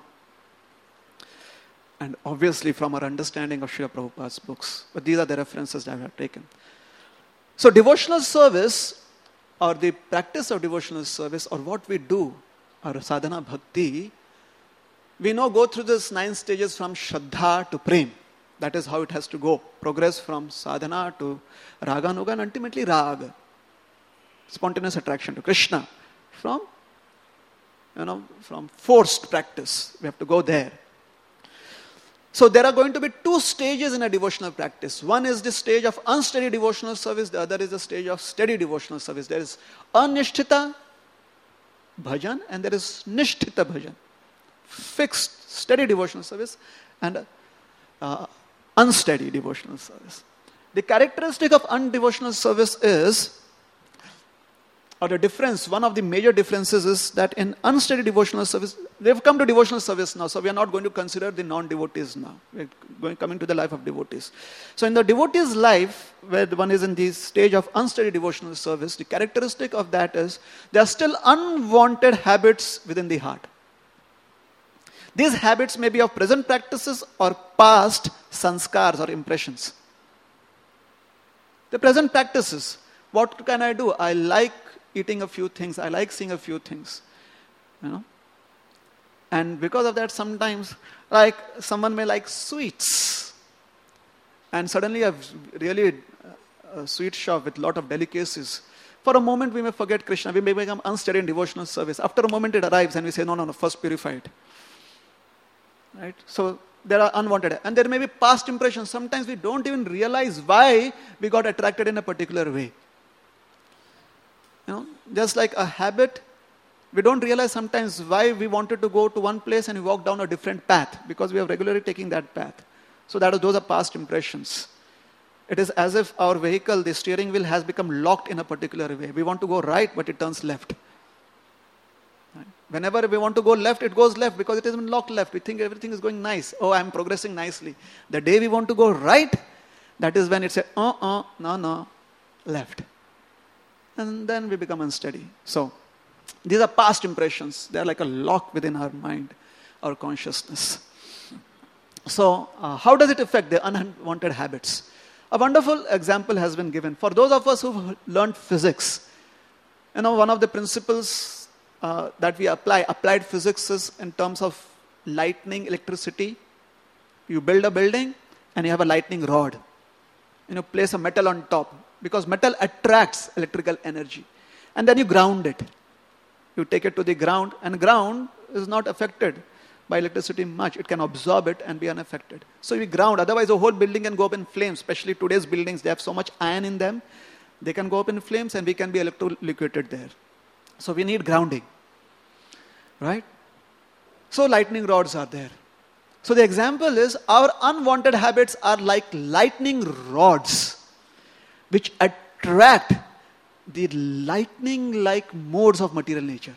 And obviously from our understanding of Srila Prabhupada's books. But these are the references that I have taken. So devotional service, or the practice of devotional service, or what we do, or sadhana bhakti, we now go through these nine stages from Shraddha to Prem. That is how it has to go. Progress from sadhana to Raganuga, and ultimately Raga. Spontaneous attraction to Krishna. From, you know, from forced practice. We have to go there. So there are going to be two stages in a devotional practice. One is the stage of unsteady devotional service. The other is the stage of steady devotional service. There is anishtita bhajan and there is nishtita bhajan. Fixed, steady devotional service and uh, unsteady devotional service. The characteristic of undevotional service is, or the difference, one of the major differences is that in unsteady devotional service, they've come to devotional service now, so we are not going to consider the non-devotees now. We're going coming to the life of devotees. So in the devotee's life, where one is in the stage of unsteady devotional service, the characteristic of that is there are still unwanted habits within the heart. These habits may be of present practices or past sanskars or impressions. The present practices. What can I do? I like eating a few things. I like seeing a few things. You know? And because of that, sometimes, like, someone may like sweets. And suddenly a really a sweet shop with a lot of delicacies. For a moment, we may forget Krishna. We may become unsteady in devotional service. After a moment, it arrives and we say, no, no, no, first purify it. Right? So, there are unwanted. And there may be past impressions. Sometimes we don't even realize why we got attracted in a particular way. You know, just like a habit, we don't realize sometimes why we wanted to go to one place and we walk down a different path because we are regularly taking that path. So that is, those are past impressions. It is as if our vehicle, the steering wheel has become locked in a particular way. We want to go right, but it turns left. Right? Whenever we want to go left, it goes left because it has been locked left. We think everything is going nice. Oh, I'm progressing nicely. The day we want to go right, that is when it says, uh-uh, no, no, left. And then we become unsteady. So, these are past impressions. They are like a lock within our mind, our consciousness. So, uh, how does it affect the unwanted habits? A wonderful example has been given. For those of us who've learned physics, you know, one of the principles uh, that we apply, applied physics, is in terms of lightning, electricity. You build a building and you have a lightning rod. You know, place a metal on top. Because metal attracts electrical energy. And then you ground it. You take it to the ground, and ground is not affected by electricity much. It can absorb it and be unaffected. So we ground. Otherwise, the whole building can go up in flames. Especially today's buildings, they have so much iron in them. They can go up in flames and we can be electrocuted there. So we need grounding. Right? So lightning rods are there. So the example is, our unwanted habits are like lightning rods, which attract the lightning-like modes of material nature.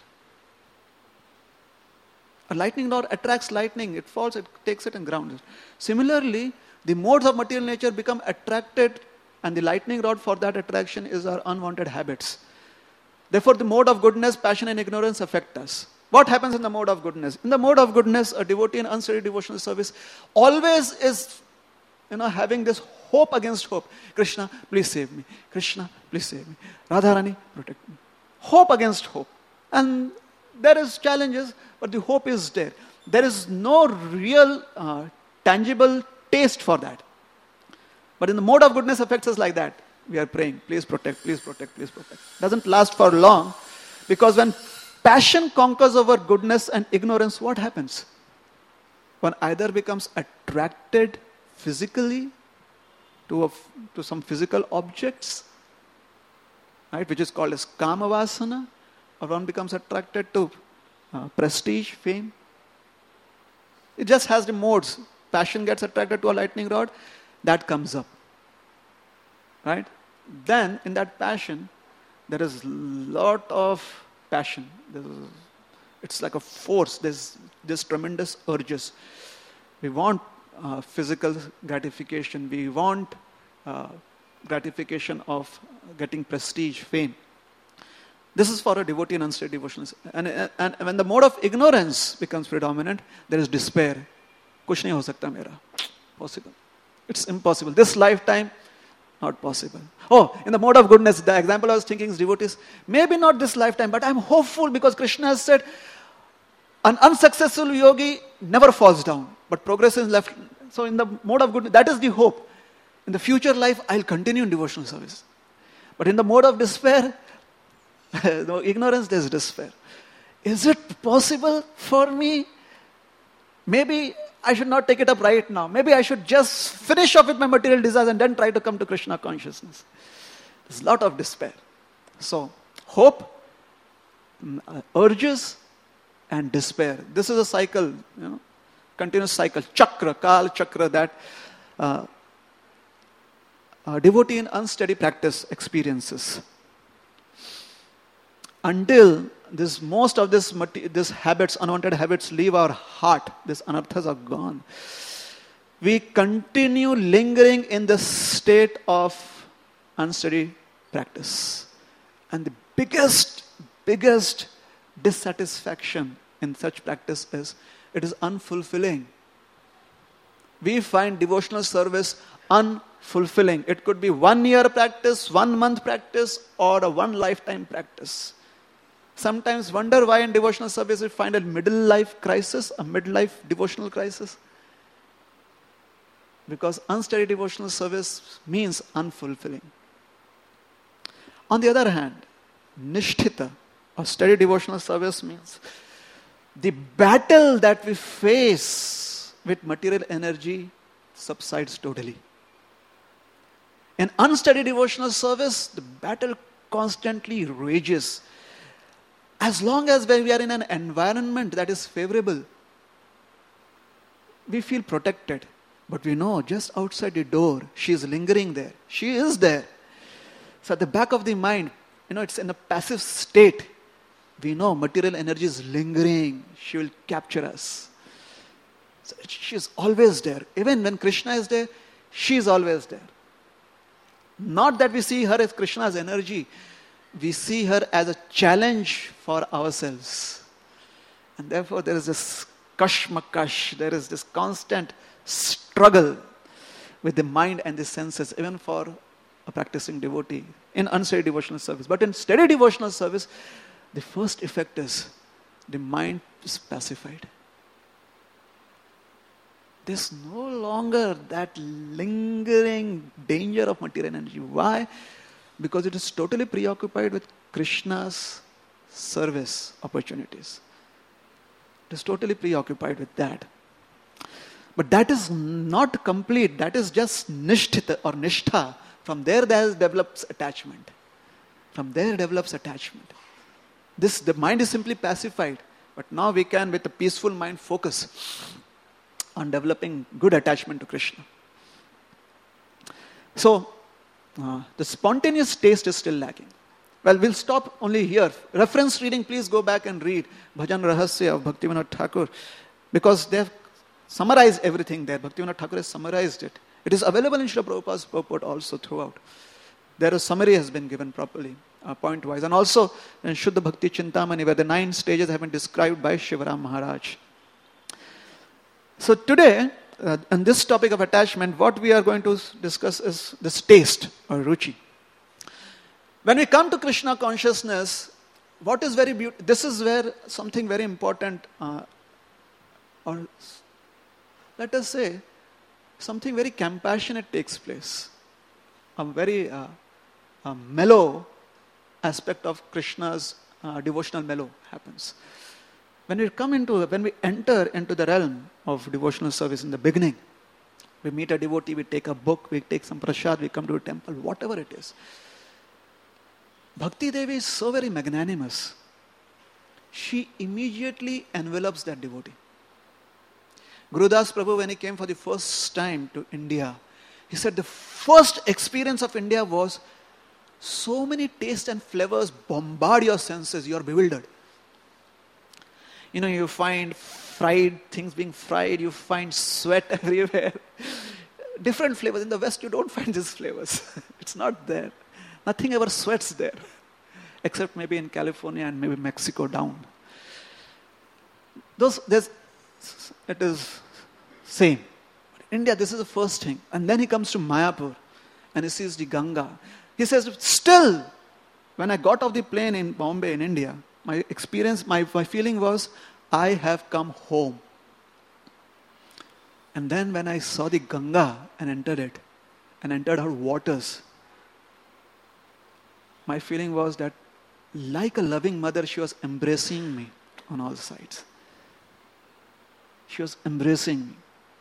A lightning rod attracts lightning. It falls, it takes it and grounds it. Similarly, The modes of material nature become attracted, and the lightning rod for that attraction is our unwanted habits. Therefore, the mode of goodness, passion, and ignorance affect us. What happens in the mode of goodness? In the mode of goodness, a devotee in unsteady devotional service always is, you know, having this hope against hope. Krishna, please save me. Krishna, please save me. Radharani, protect me. Hope against hope. And there is challenges, but the hope is there. There is no real uh, tangible taste for that. But in the mode of goodness affects us like that. We are praying, please protect, please protect, please protect. Doesn't last for long, because when passion conquers over goodness and ignorance, what happens? One either becomes attracted physically to, a, to some physical objects, right, which is called as kama vasana, or one becomes attracted to uh, prestige, fame. It just has the modes. Passion gets attracted to a lightning rod, that comes up. Right? Then, in that passion, there is a lot of passion. There's, it's like a force. There's this tremendous urges. We want uh, physical gratification. We want uh, gratification of getting prestige, fame. This is for a devotee in unsteady devotional. And, and, and when the mode of ignorance becomes predominant, there is despair. Kuch nahi ho sakta mera. Possible. It's impossible. This lifetime, not possible. Oh, in the mode of goodness, the example I was thinking is devotees, maybe not this lifetime, but I'm hopeful because Krishna has said, an unsuccessful yogi never falls down, but progress is left. So in the mode of goodness, that is the hope. In the future life, I'll continue in devotional service. But in the mode of despair, no ignorance, there's despair. Is it possible for me? Maybe I should not take it up right now. Maybe I should just finish off with my material desires and then try to come to Krishna consciousness. There's a lot of despair. So, hope, uh, urges, and despair. This is a cycle, you know, continuous cycle. Chakra, Kal Chakra, that uh, uh, devotee in unsteady practice experiences. Until this, most of this, this habits, unwanted habits leave our heart, these anarthas are gone, we continue lingering in the state of unsteady practice. And the biggest, biggest dissatisfaction in such practice is, it is unfulfilling. We find devotional service unfulfilling. It could be one year practice, one month practice, or a one lifetime practice. Sometimes wonder why in devotional service we find a middle life crisis, a midlife devotional crisis. Because unsteady devotional service means unfulfilling. On the other hand, nishtita, or steady devotional service, means the battle that we face with material energy subsides totally. In unsteady devotional service, the battle constantly rages. As long as we are in an environment that is favorable, we feel protected. But we know just outside the door, she is lingering there. She is there. So at the back of the mind, you know, it's in a passive state. We know material energy is lingering. She will capture us. So she is always there. Even when Krishna is there, she is always there. Not that we see her as Krishna's energy. We see her as a challenge for ourselves. And therefore there is this kashmakash, there is this constant struggle with the mind and the senses, even for a practicing devotee in unsteady devotional service. But in steady devotional service, the first effect is the mind is pacified. There's no longer that lingering danger of material energy. Why? Because it is totally preoccupied with Krishna's service opportunities. It is totally preoccupied with that. But that is not complete. That is just nishtita or nishtha. From there, there develops attachment. From there develops attachment. This, the mind is simply pacified. But now we can, with a peaceful mind, focus on developing good attachment to Krishna. So, Uh, the spontaneous taste is still lacking. Well, we'll stop only here. Reference reading, please go back and read Bhajan Rahasya of Bhaktivinoda Thakur, because they have summarized everything there. Bhaktivinoda Thakur has summarized it It is available in Srila Prabhupada's purport also throughout. There a summary has been given properly, uh, point-wise. And also in Shuddha Bhakti Chintamani, where the nine stages have been described by Shivaram Maharaj. So today, uh, on this topic of attachment, what we are going to discuss is this taste or ruchi. When we come to Krishna consciousness, what is very beautiful, this is where something very important, uh, or let us say, something very compassionate takes place. A very uh, a mellow aspect of Krishna's uh, devotional mellow happens. When we come into, when we enter into the realm of devotional service in the beginning, we meet a devotee, we take a book, we take some prasad, we come to a temple, whatever it is. Bhakti Devi is so very magnanimous. She immediately envelops that devotee. Gurudas Prabhu, when he came for the first time to India, he said the first experience of India was so many tastes and flavors bombard your senses, you are bewildered. You know, you find fried things being fried, you find sweat everywhere. Different flavors. In the West, you don't find these flavors. It's not there. Nothing ever sweats there. Except maybe in California and maybe Mexico down. Those, there's, it is same. India, this is the first thing. And then he comes to Mayapur and he sees the Ganga. He says, still, when I got off the plane in Bombay, in India, my experience, my, my feeling was, I have come home. And then when I saw the Ganga and entered it, and entered her waters, my feeling was that like a loving mother, she was embracing me on all sides. She was embracing me.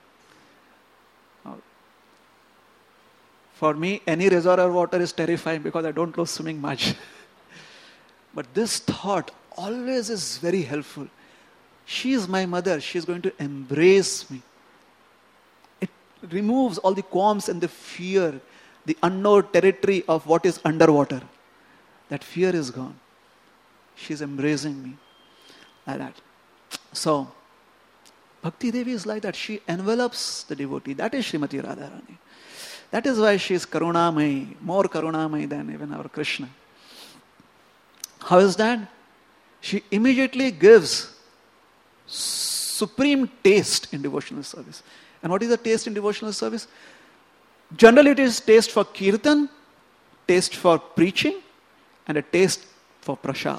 For me, any reservoir water is terrifying because I don't love swimming much. But this thought always is very helpful. She is my mother. She is going to embrace me. It removes all the qualms and the fear, the unknown territory of what is underwater. That fear is gone. She is embracing me like that. So, Bhakti Devi is like that. She envelops the devotee. That is Srimati Radharani. That is why she is Karunamai, more Karunamai than even our Krishna. How is that? She immediately gives supreme taste in devotional service. And what is the taste in devotional service? Generally it is taste for kirtan, taste for preaching, and a taste for prasad.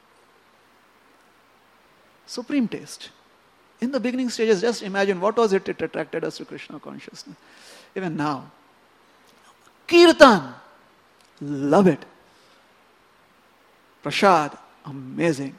Supreme taste. In the beginning stages, just imagine what was it that attracted us to Krishna consciousness. Even now. Kirtan, love it. Prasad, amazing.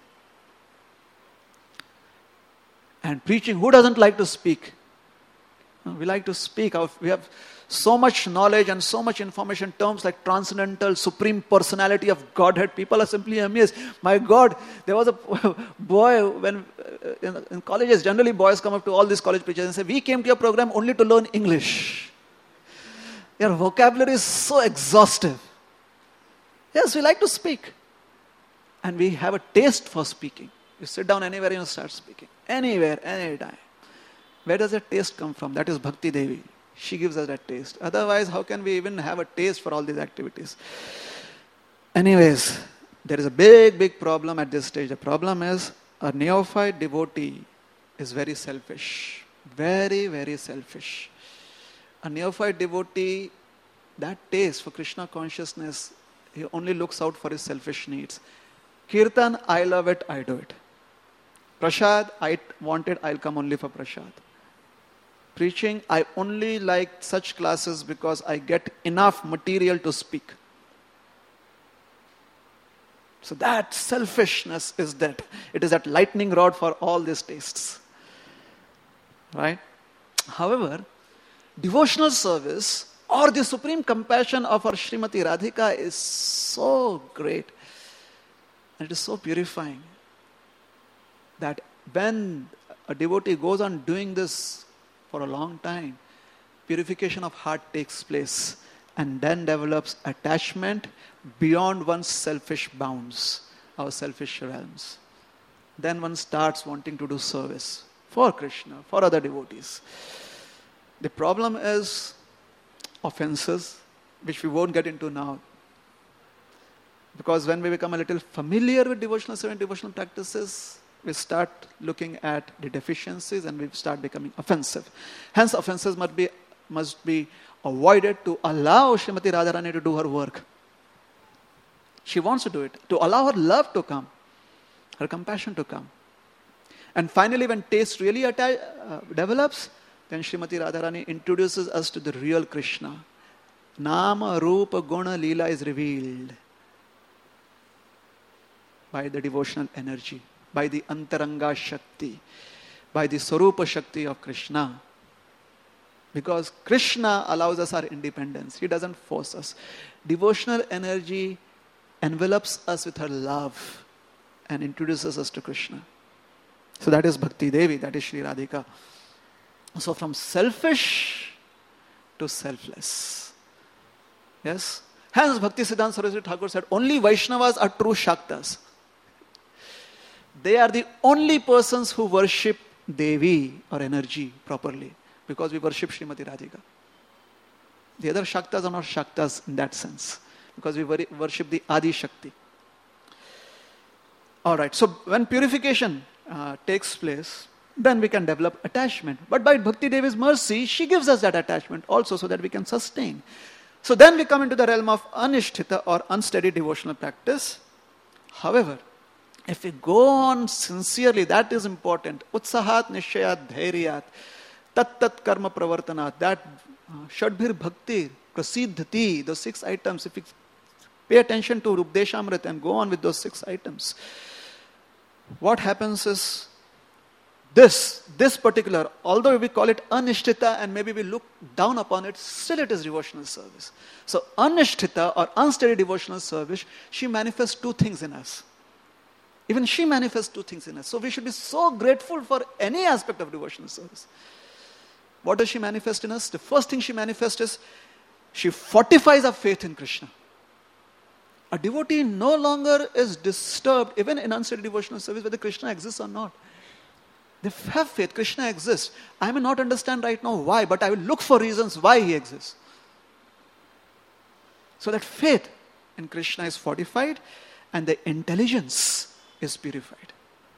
And preaching, who doesn't like to speak? We like to speak. We have so much knowledge and so much information, terms like transcendental, supreme personality of Godhead. People are simply amazed. My God, there was a boy when in, in colleges, generally boys come up to all these college preachers and say, we came to your program only to learn English. Your vocabulary is so exhaustive. Yes, we like to speak. And we have a taste for speaking. You sit down anywhere and you start speaking. Anywhere, anytime. Where does that taste come from? That is Bhakti Devi. She gives us that taste. Otherwise, how can we even have a taste for all these activities? Anyways, there is a big, big problem at this stage. The problem is a neophyte devotee is very selfish. Very, very selfish. A neophyte devotee, that taste for Krishna consciousness, he only looks out for his selfish needs. Kirtan, I love it, I do it. Prasad, I want it, I'll come only for prasad. Preaching, I only like such classes because I get enough material to speak. So that selfishness is that. It is that lightning rod for all these tastes. Right? However, devotional service or the supreme compassion of our Srimati Radhika is so great. And it is so purifying that when a devotee goes on doing this for a long time, purification of heart takes place and then develops attachment beyond one's selfish bounds, our selfish realms. Then one starts wanting to do service for Krishna, for other devotees. The problem is offenses, which we won't get into now. Because when we become a little familiar with devotional service and devotional practices, we start looking at the deficiencies and we start becoming offensive. Hence, offenses must be, must be avoided to allow Srimati Radharani to do her work. She wants to do it, to allow her love to come, her compassion to come. And finally, when taste really atta- uh, develops, then Srimati Radharani introduces us to the real Krishna. Nama, Rupa, Guna, Leela is revealed by the devotional energy, by the Antaranga Shakti, by the Sarupa Shakti of Krishna. Because Krishna allows us our independence. He doesn't force us. Devotional energy envelops us with her love and introduces us to Krishna. So that is Bhakti Devi, that is Sri Radhika. So from selfish to selfless. Yes? Hence Bhakti Siddhanta Saraswati Thakur said, only Vaishnavas are true Shaktas. They are the only persons who worship Devi or energy properly, because we worship Srimati Radhika. The other Shaktas are not Shaktas in that sense, because we worship the Adi Shakti. Alright, so when purification uh, takes place, then we can develop attachment. But by Bhakti Devi's mercy, she gives us that attachment also so that we can sustain. So then we come into the realm of anishtita or unsteady devotional practice. However, if we go on sincerely, that is important. Utsahat, nishayat, dhairyat, tat tat karma pravartanat, that uh, shadbhir bhakti, prasiddhati, those six items, if we pay attention to Rupdeshamrit and go on with those six items, what happens is this, this particular, although we call it anishtita and maybe we look down upon it, still it is devotional service. So anishtita or unsteady devotional service, she manifests two things in us. Even she manifests two things in us. So we should be so grateful for any aspect of devotional service. What does she manifest in us? The first thing she manifests is she fortifies our faith in Krishna. A devotee no longer is disturbed, even in unsteady devotional service, whether Krishna exists or not. They have faith, Krishna exists. I may not understand right now why, but I will look for reasons why he exists. So that faith in Krishna is fortified and the intelligence is purified.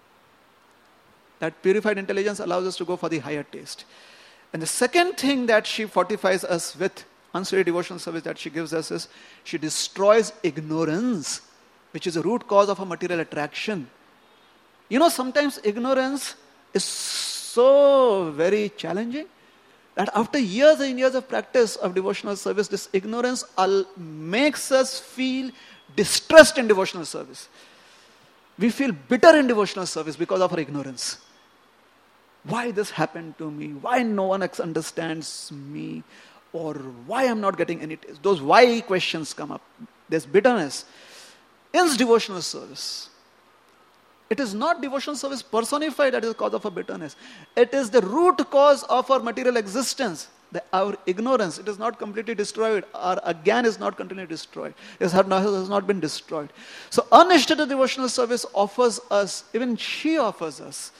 That purified intelligence allows us to go for the higher taste. And the second thing that she fortifies us with, unsteady devotional service that she gives us, is she destroys ignorance, which is a root cause of a material attraction. You know, sometimes ignorance is so very challenging that after years and years of practice of devotional service, this ignorance al- makes us feel distressed in devotional service. We feel bitter in devotional service because of our ignorance. Why this happened to me? Why no one else understands me? Or why I'm not getting any taste? Those why questions come up. There's bitterness in devotional service. It is not devotional service personified that is the cause of our bitterness. It is the root cause of our material existence. The, our ignorance, it is not completely destroyed. Our agyan is not completely destroyed. It has not, has not been destroyed. So anishtita devotional service offers us, even she offers us,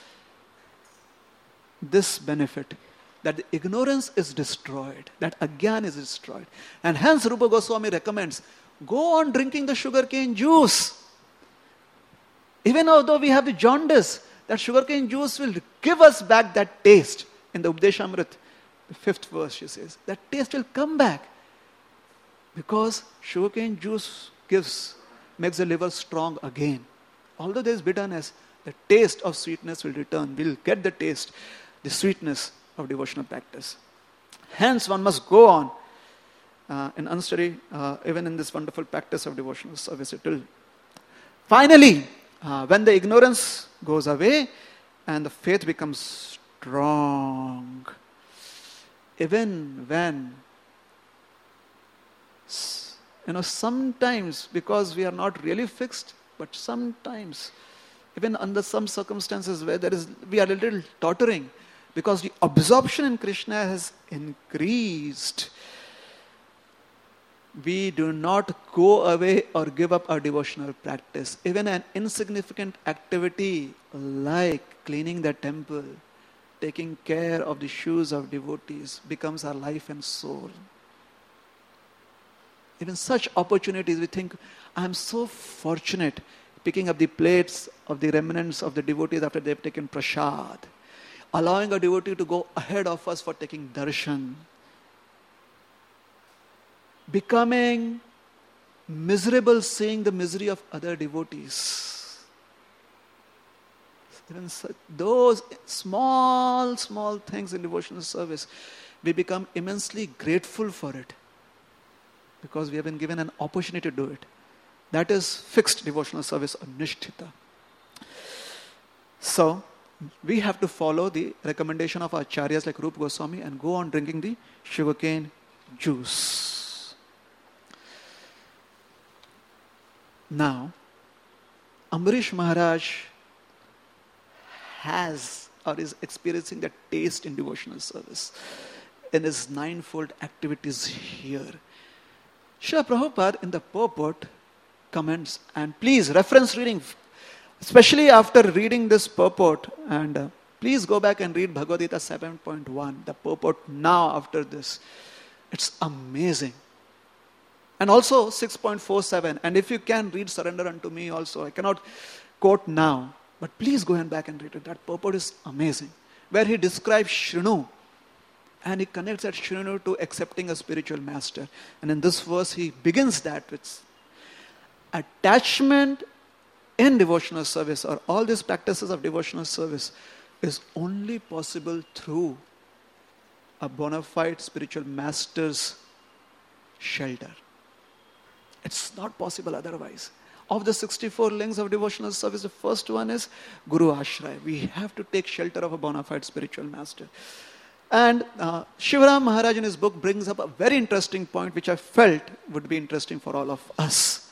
this benefit, that the ignorance is destroyed, that agyan is destroyed. And hence Rupa Goswami recommends, go on drinking the sugarcane juice. Even although we have the jaundice, that sugarcane juice will give us back that taste. In the Updeshamrit, the fifth verse, she says, that taste will come back. Because sugarcane juice gives, makes the liver strong again. Although there is bitterness, the taste of sweetness will return. We'll get the taste, the sweetness of devotional practice. Hence, one must go on uh, in unsteady, uh, even in this wonderful practice of devotional service. It will finally, uh, when the ignorance goes away and the faith becomes strong, even when, you know, sometimes, because we are not really fixed, but sometimes, even under some circumstances where there is, we are a little tottering, because the absorption in Krishna has increased, we do not go away or give up our devotional practice. Even an insignificant activity like cleaning the temple, taking care of the shoes of devotees, becomes our life and soul. Even such opportunities, we think, I'm so fortunate picking up the plates of the remnants of the devotees after they've taken prasad, allowing a devotee to go ahead of us for taking darshan, becoming miserable seeing the misery of other devotees. Even such, those small, small things in devotional service, we become immensely grateful for it because we have been given an opportunity to do it. That is fixed devotional service or nishtita. So, we have to follow the recommendation of our acharyas like Rupa Goswami and go on drinking the sugarcane juice. Now, Ambarish Maharaj has or is experiencing that taste in devotional service in his ninefold activities here. Srila Prabhupada in the purport comments, and please reference reading, especially after reading this purport, and uh, please go back and read Bhagavad Gita seven point one, the purport now after this. It's amazing. And also six point four seven, and if you can read Surrender Unto Me also. I cannot quote now, but please go and back and read it. That purport is amazing, where he describes Shrinu, and he connects that Shrinu to accepting a spiritual master. And in this verse, he begins that with attachment in devotional service, or all these practices of devotional service, is only possible through a bona fide spiritual master's shelter. It's not possible otherwise. Of the sixty-four links of devotional service, the first one is Guru Ashraya. We have to take shelter of a bona fide spiritual master. And uh, Shivaram Maharaj in his book brings up a very interesting point which I felt would be interesting for all of us.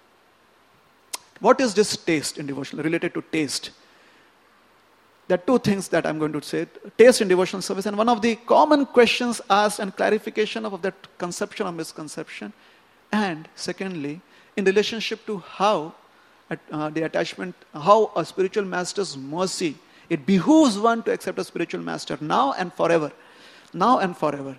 What is this taste in devotional, related to taste? There are two things that I'm going to say. Taste in devotional service, and one of the common questions asked and clarification of that conception or misconception. And secondly, in relationship to how uh, the attachment, how a spiritual master's mercy, it behooves one to accept a spiritual master now and forever. Now and forever.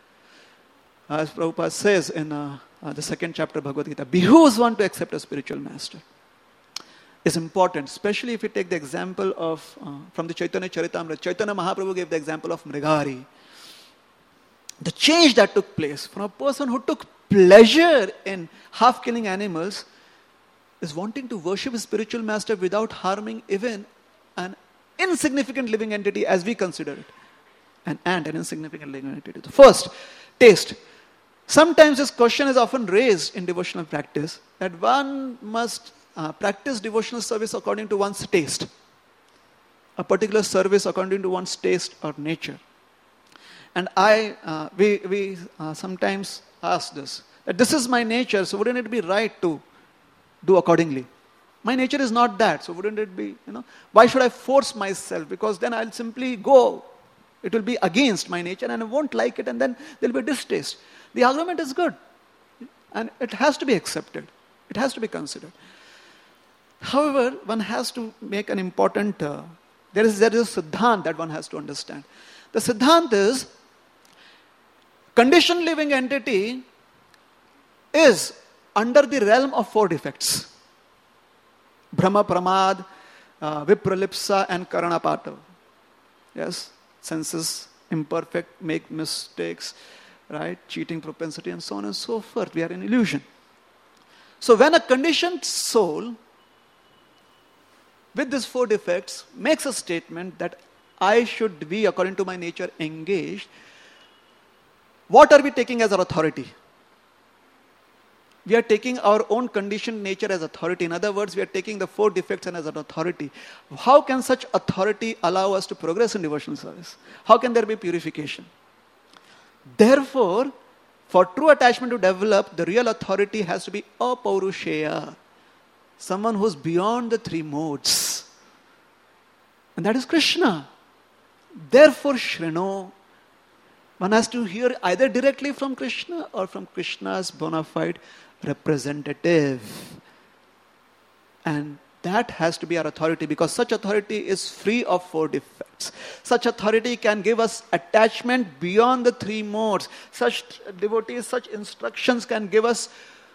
As Prabhupada says in uh, uh, the second chapter of Bhagavad Gita, behooves one to accept a spiritual master. Is important, especially if you take the example of, uh, from the Chaitanya Charitamrita, Chaitanya Mahaprabhu gave the example of Mrigari. The change that took place from a person who took pleasure in half killing animals is wanting to worship his spiritual master without harming even an insignificant living entity as we consider it. An ant, an insignificant living entity. The first, taste. Sometimes this question is often raised in devotional practice that one must uh, practice devotional service according to one's taste. A particular service according to one's taste or nature. And I, uh, we, we uh, sometimes ask this, that this is my nature, so wouldn't it be right to do accordingly? My nature is not that, so wouldn't it be, you know, why should I force myself? Because then I'll simply go. It will be against my nature and I won't like it, and then there'll be distaste. The argument is good and it has to be accepted. It has to be considered. However, one has to make an important, uh, there is, there is a siddhant that one has to understand. The siddhant is, conditioned living entity is under the realm of four defects. Brahma Pramad, uh, Vipralipsa and Karanapata. Yes, senses imperfect, make mistakes, right? Cheating propensity and so on and so forth. We are in illusion. So when a conditioned soul with these four defects makes a statement that I should be, according to my nature, engaged, what are we taking as our authority? We are taking our own conditioned nature as authority. In other words, we are taking the four defects and as an authority. How can such authority allow us to progress in devotional service? How can there be purification? Therefore, for true attachment to develop, the real authority has to be apaurushaya, someone who is beyond the three modes. And that is Krishna. Therefore, Shrino, one has to hear either directly from Krishna or from Krishna's bona fide representative. And that has to be our authority, because such authority is free of four defects. Such authority can give us attachment beyond the three modes. Such devotees, such instructions can give us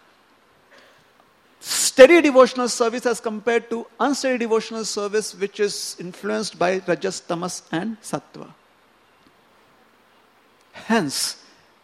steady devotional service as compared to unsteady devotional service, which is influenced by Rajas, Tamas and Sattva. Hence,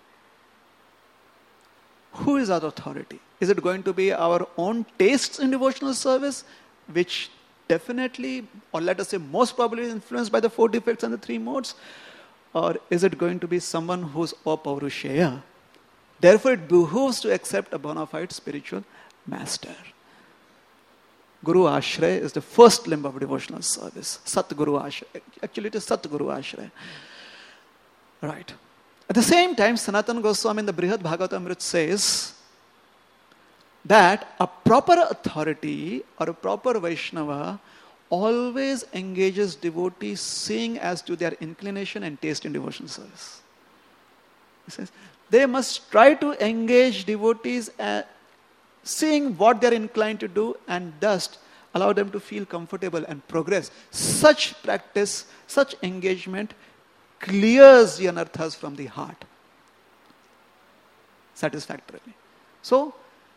who is our authority? Is it going to be our own tastes in devotional service, which definitely, or let us say most probably, is influenced by the four defects and the three modes? Or is it going to be someone who's apaurushaya? Therefore, it behooves to accept a bona fide spiritual master. Guru Ashraya is the first limb of devotional service. Sat Guru Ashraya. Actually, it is Sat Guru Ashraya. Right. At the same time, Sanatana Goswami in the Brihad Bhagavatamrita says that a proper authority or a proper Vaishnava always engages devotees seeing as to their inclination and taste in devotional service. He says they must try to engage devotees at seeing what they are inclined to do and thus allow them to feel comfortable and progress. Such practice, such engagement clears the anarthas from the heart satisfactorily. So,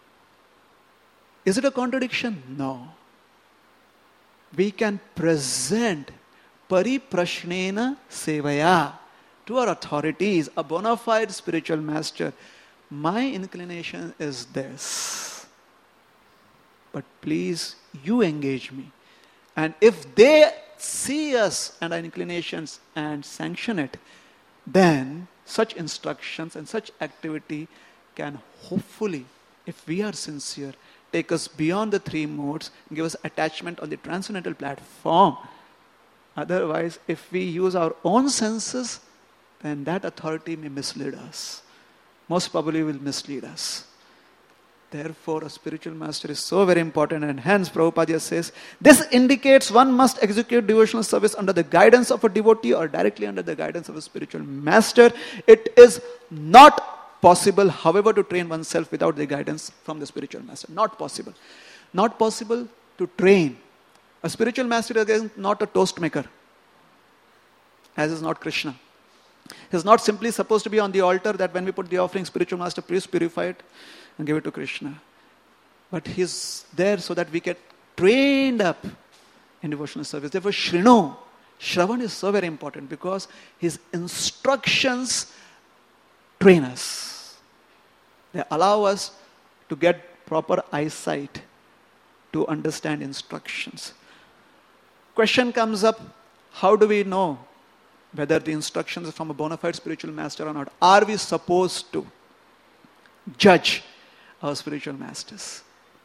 is it a contradiction? No. We can present pariprashnena sevaya to our authorities, a bona fide spiritual master. My inclination is this, but please, you engage me. And if they see us and our inclinations and sanction it, then such instructions and such activity can hopefully, if we are sincere, take us beyond the three modes and give us attachment on the transcendental platform. Otherwise, if we use our own senses, then that authority may mislead us. Most probably will mislead us. Therefore, a spiritual master is so very important, and hence Prabhupada says, this indicates one must execute devotional service under the guidance of a devotee or directly under the guidance of a spiritual master. It is not possible, however, to train oneself without the guidance from the spiritual master. Not possible. Not possible to train. A spiritual master is not a toast maker, as is not Krishna. He is not simply supposed to be on the altar that when we put the offering, spiritual master, please purify it and give it to Krishna. But he is there so that we get trained up in devotional service. Therefore, Shrinu, Shravan is so very important because his instructions train us. They allow us to get proper eyesight to understand instructions. Question comes up, how do we know whether the instructions are from a bona fide spiritual master or not? Are we supposed to judge our spiritual masters?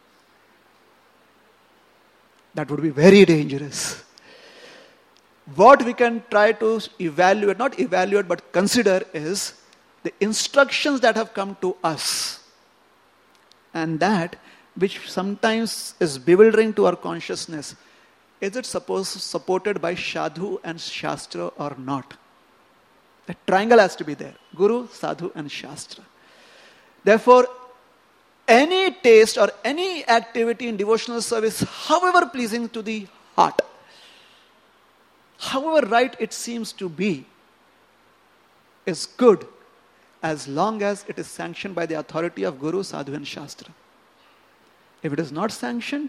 That would be very dangerous. What we can try to evaluate, not evaluate but consider, is the instructions that have come to us, and that which sometimes is bewildering to our consciousness. Is it supposed supported by Sadhu and Shastra or not? The triangle has to be there. Guru, Sadhu and Shastra. Therefore, any taste or any activity in devotional service, however pleasing to the heart, however right it seems to be, is good as long as it is sanctioned by the authority of Guru, Sadhu and Shastra. If it is not sanctioned,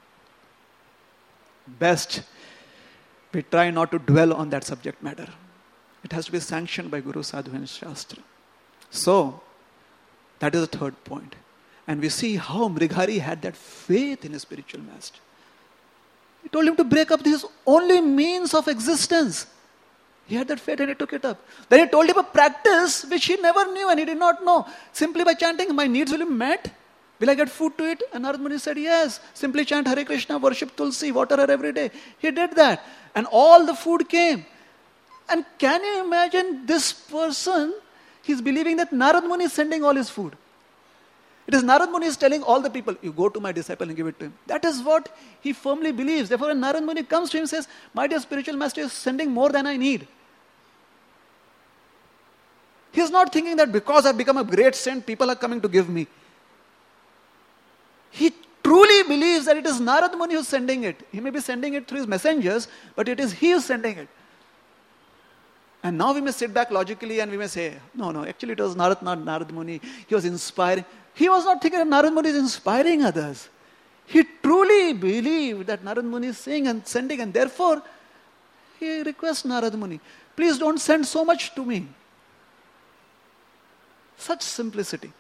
best we try not to dwell on that subject matter. It has to be sanctioned by Guru, Sadhu and Shastra. So, that is the third point. And we see how Mrighari had that faith in his spiritual master. He told him to break up his only means of existence. He had that faith and he took it up. Then he told him a practice which he never knew and he did not know. Simply by chanting, my needs will be met. Will I get food to eat? And Narad Muni said, yes. Simply chant Hare Krishna, worship Tulsi, water her every day. He did that. And all the food came. And can you imagine this person, he's believing that Narad Muni is sending all his food. It is Narad Muni is telling all the people, you go to my disciple and give it to him. That is what he firmly believes. Therefore, when Narad Muni comes to him and says, my dear spiritual master is sending more than I need. He is not thinking that because I've become a great saint, people are coming to give me. He truly believes that it is Narad Muni who is sending it. He may be sending it through his messengers, but it is he who is sending it. And now we may sit back logically and we may say, no, no, actually it was Narad, not Narad Muni. He was inspiring. He was not thinking that Narad Muni is inspiring others. He truly believed that Narad Muni is saying and sending, and therefore he requests Narad Muni, please don't send so much to me. Such simplicity.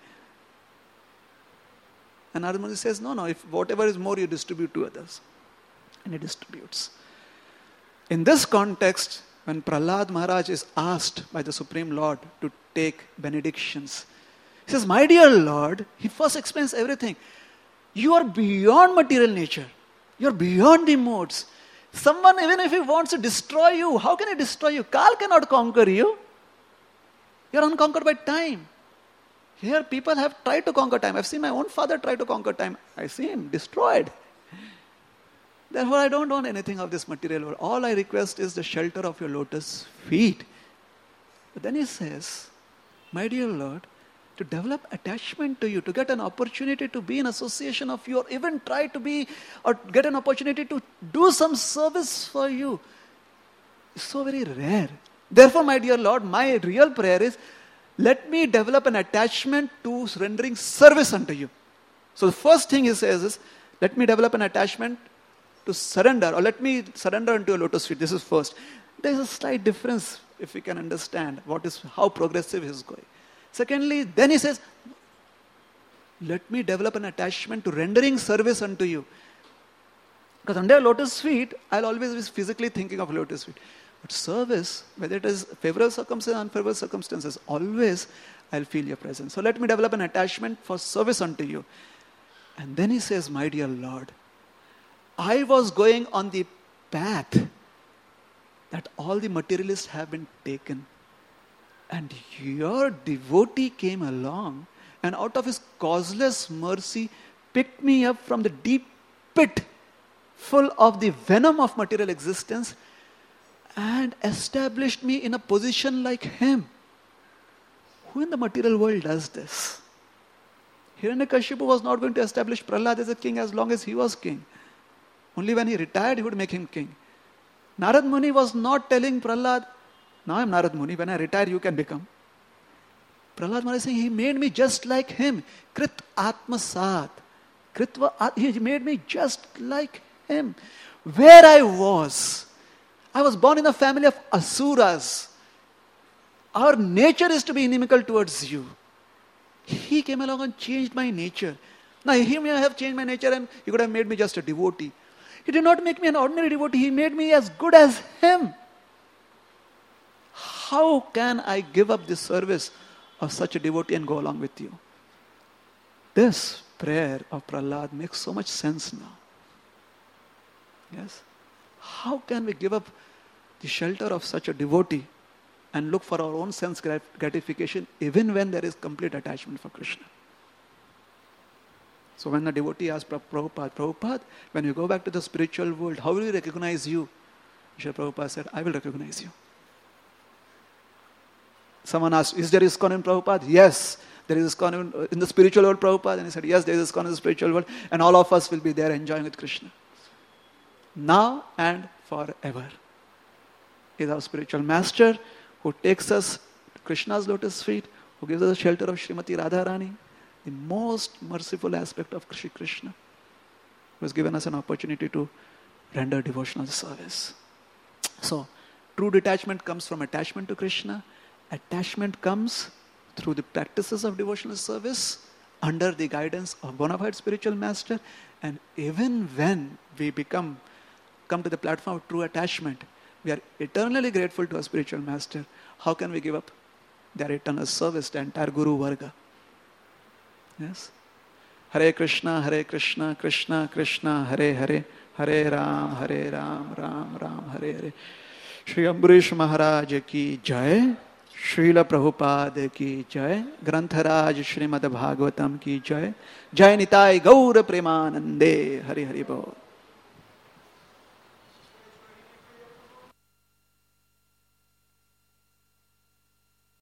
And Narad Muni says, no, no, if whatever is more you distribute to others. And he distributes. In this context, when Prahlad Maharaj is asked by the Supreme Lord to take benedictions, he says, my dear Lord, he first explains everything. You are beyond material nature. You are beyond the modes. Someone, even if he wants to destroy you, how can he destroy you? Kal cannot conquer you. You are unconquered by time. Here people have tried to conquer time. I've seen my own father try to conquer time. I see him destroyed. Therefore, I don't want anything of this material world. All I request is the shelter of your lotus feet. But then he says, my dear Lord, to develop attachment to you, to get an opportunity to be in association of you, or even try to be, or get an opportunity to do some service for you, is so very rare. Therefore, my dear Lord, my real prayer is, let me develop an attachment to rendering service unto you. So the first thing he says is, let me develop an attachment to surrender, or let me surrender unto your lotus feet. This is first. There is a slight difference if we can understand what is how progressive he is going. Secondly, then he says, let me develop an attachment to rendering service unto you. Because under lotus feet, I'll always be physically thinking of lotus feet. But service, whether it is favorable circumstances or unfavorable circumstances, always I'll feel your presence. So let me develop an attachment for service unto you. And then he says, my dear Lord, I was going on the path that all the materialists have been taken. And your devotee came along and out of his causeless mercy picked me up from the deep pit full of the venom of material existence and established me in a position like him. Who in the material world does this? Hiranyakashipu was not going to establish Prahlad as a king as long as he was king. Only when he retired, he would make him king. Narad Muni was not telling Prahlad, now I am Narad Muni, when I retire you can become. Prahlad Maharaj is saying, he made me just like him. Krit Atma Sat. Kritva, he made me just like him. Where I was, I was born in a family of Asuras. Our nature is to be inimical towards you. He came along and changed my nature. Now he may have changed my nature and he could have made me just a devotee. He did not make me an ordinary devotee. He made me as good as him. How can I give up the service of such a devotee and go along with you? This prayer of Prahlad makes so much sense now. Yes? How can we give up the shelter of such a devotee and look for our own sense gratification even when there is complete attachment for Krishna? So when the devotee asked Prabhupada, Prabhupada, when you go back to the spiritual world, how will we recognize you? Srila Prabhupada said, I will recognize you. Someone asked, is there ISKCON in Prabhupada? Yes, there is ISKCON in, in the spiritual world, Prabhupada. And he said, yes, there is ISKCON in the spiritual world. And all of us will be there enjoying with Krishna. Now and forever. He is our spiritual master who takes us to Krishna's lotus feet, who gives us the shelter of Srimati Radharani, the most merciful aspect of Shri Krishna, who has given us an opportunity to render devotional service. So, true detachment comes from attachment to Krishna. Attachment comes through the practices of devotional service under the guidance of bona fide spiritual master. And even when we become, come to the platform of true attachment, we are eternally grateful to our spiritual master. How can we give up their eternal service, the entire Guru Varga? Yes? Hare Krishna, Hare Krishna, Krishna Krishna, Hare Hare, Hare Ram, Hare Ram, Ram Ram, Hare Hare. Shri Ambarish Maharaj ki jai. Srila Prabhupada ki jai. Grantharaj Srimad Bhagavatam ki jai. Jai Nitai Gaura Premanande. Hari Hari Bol.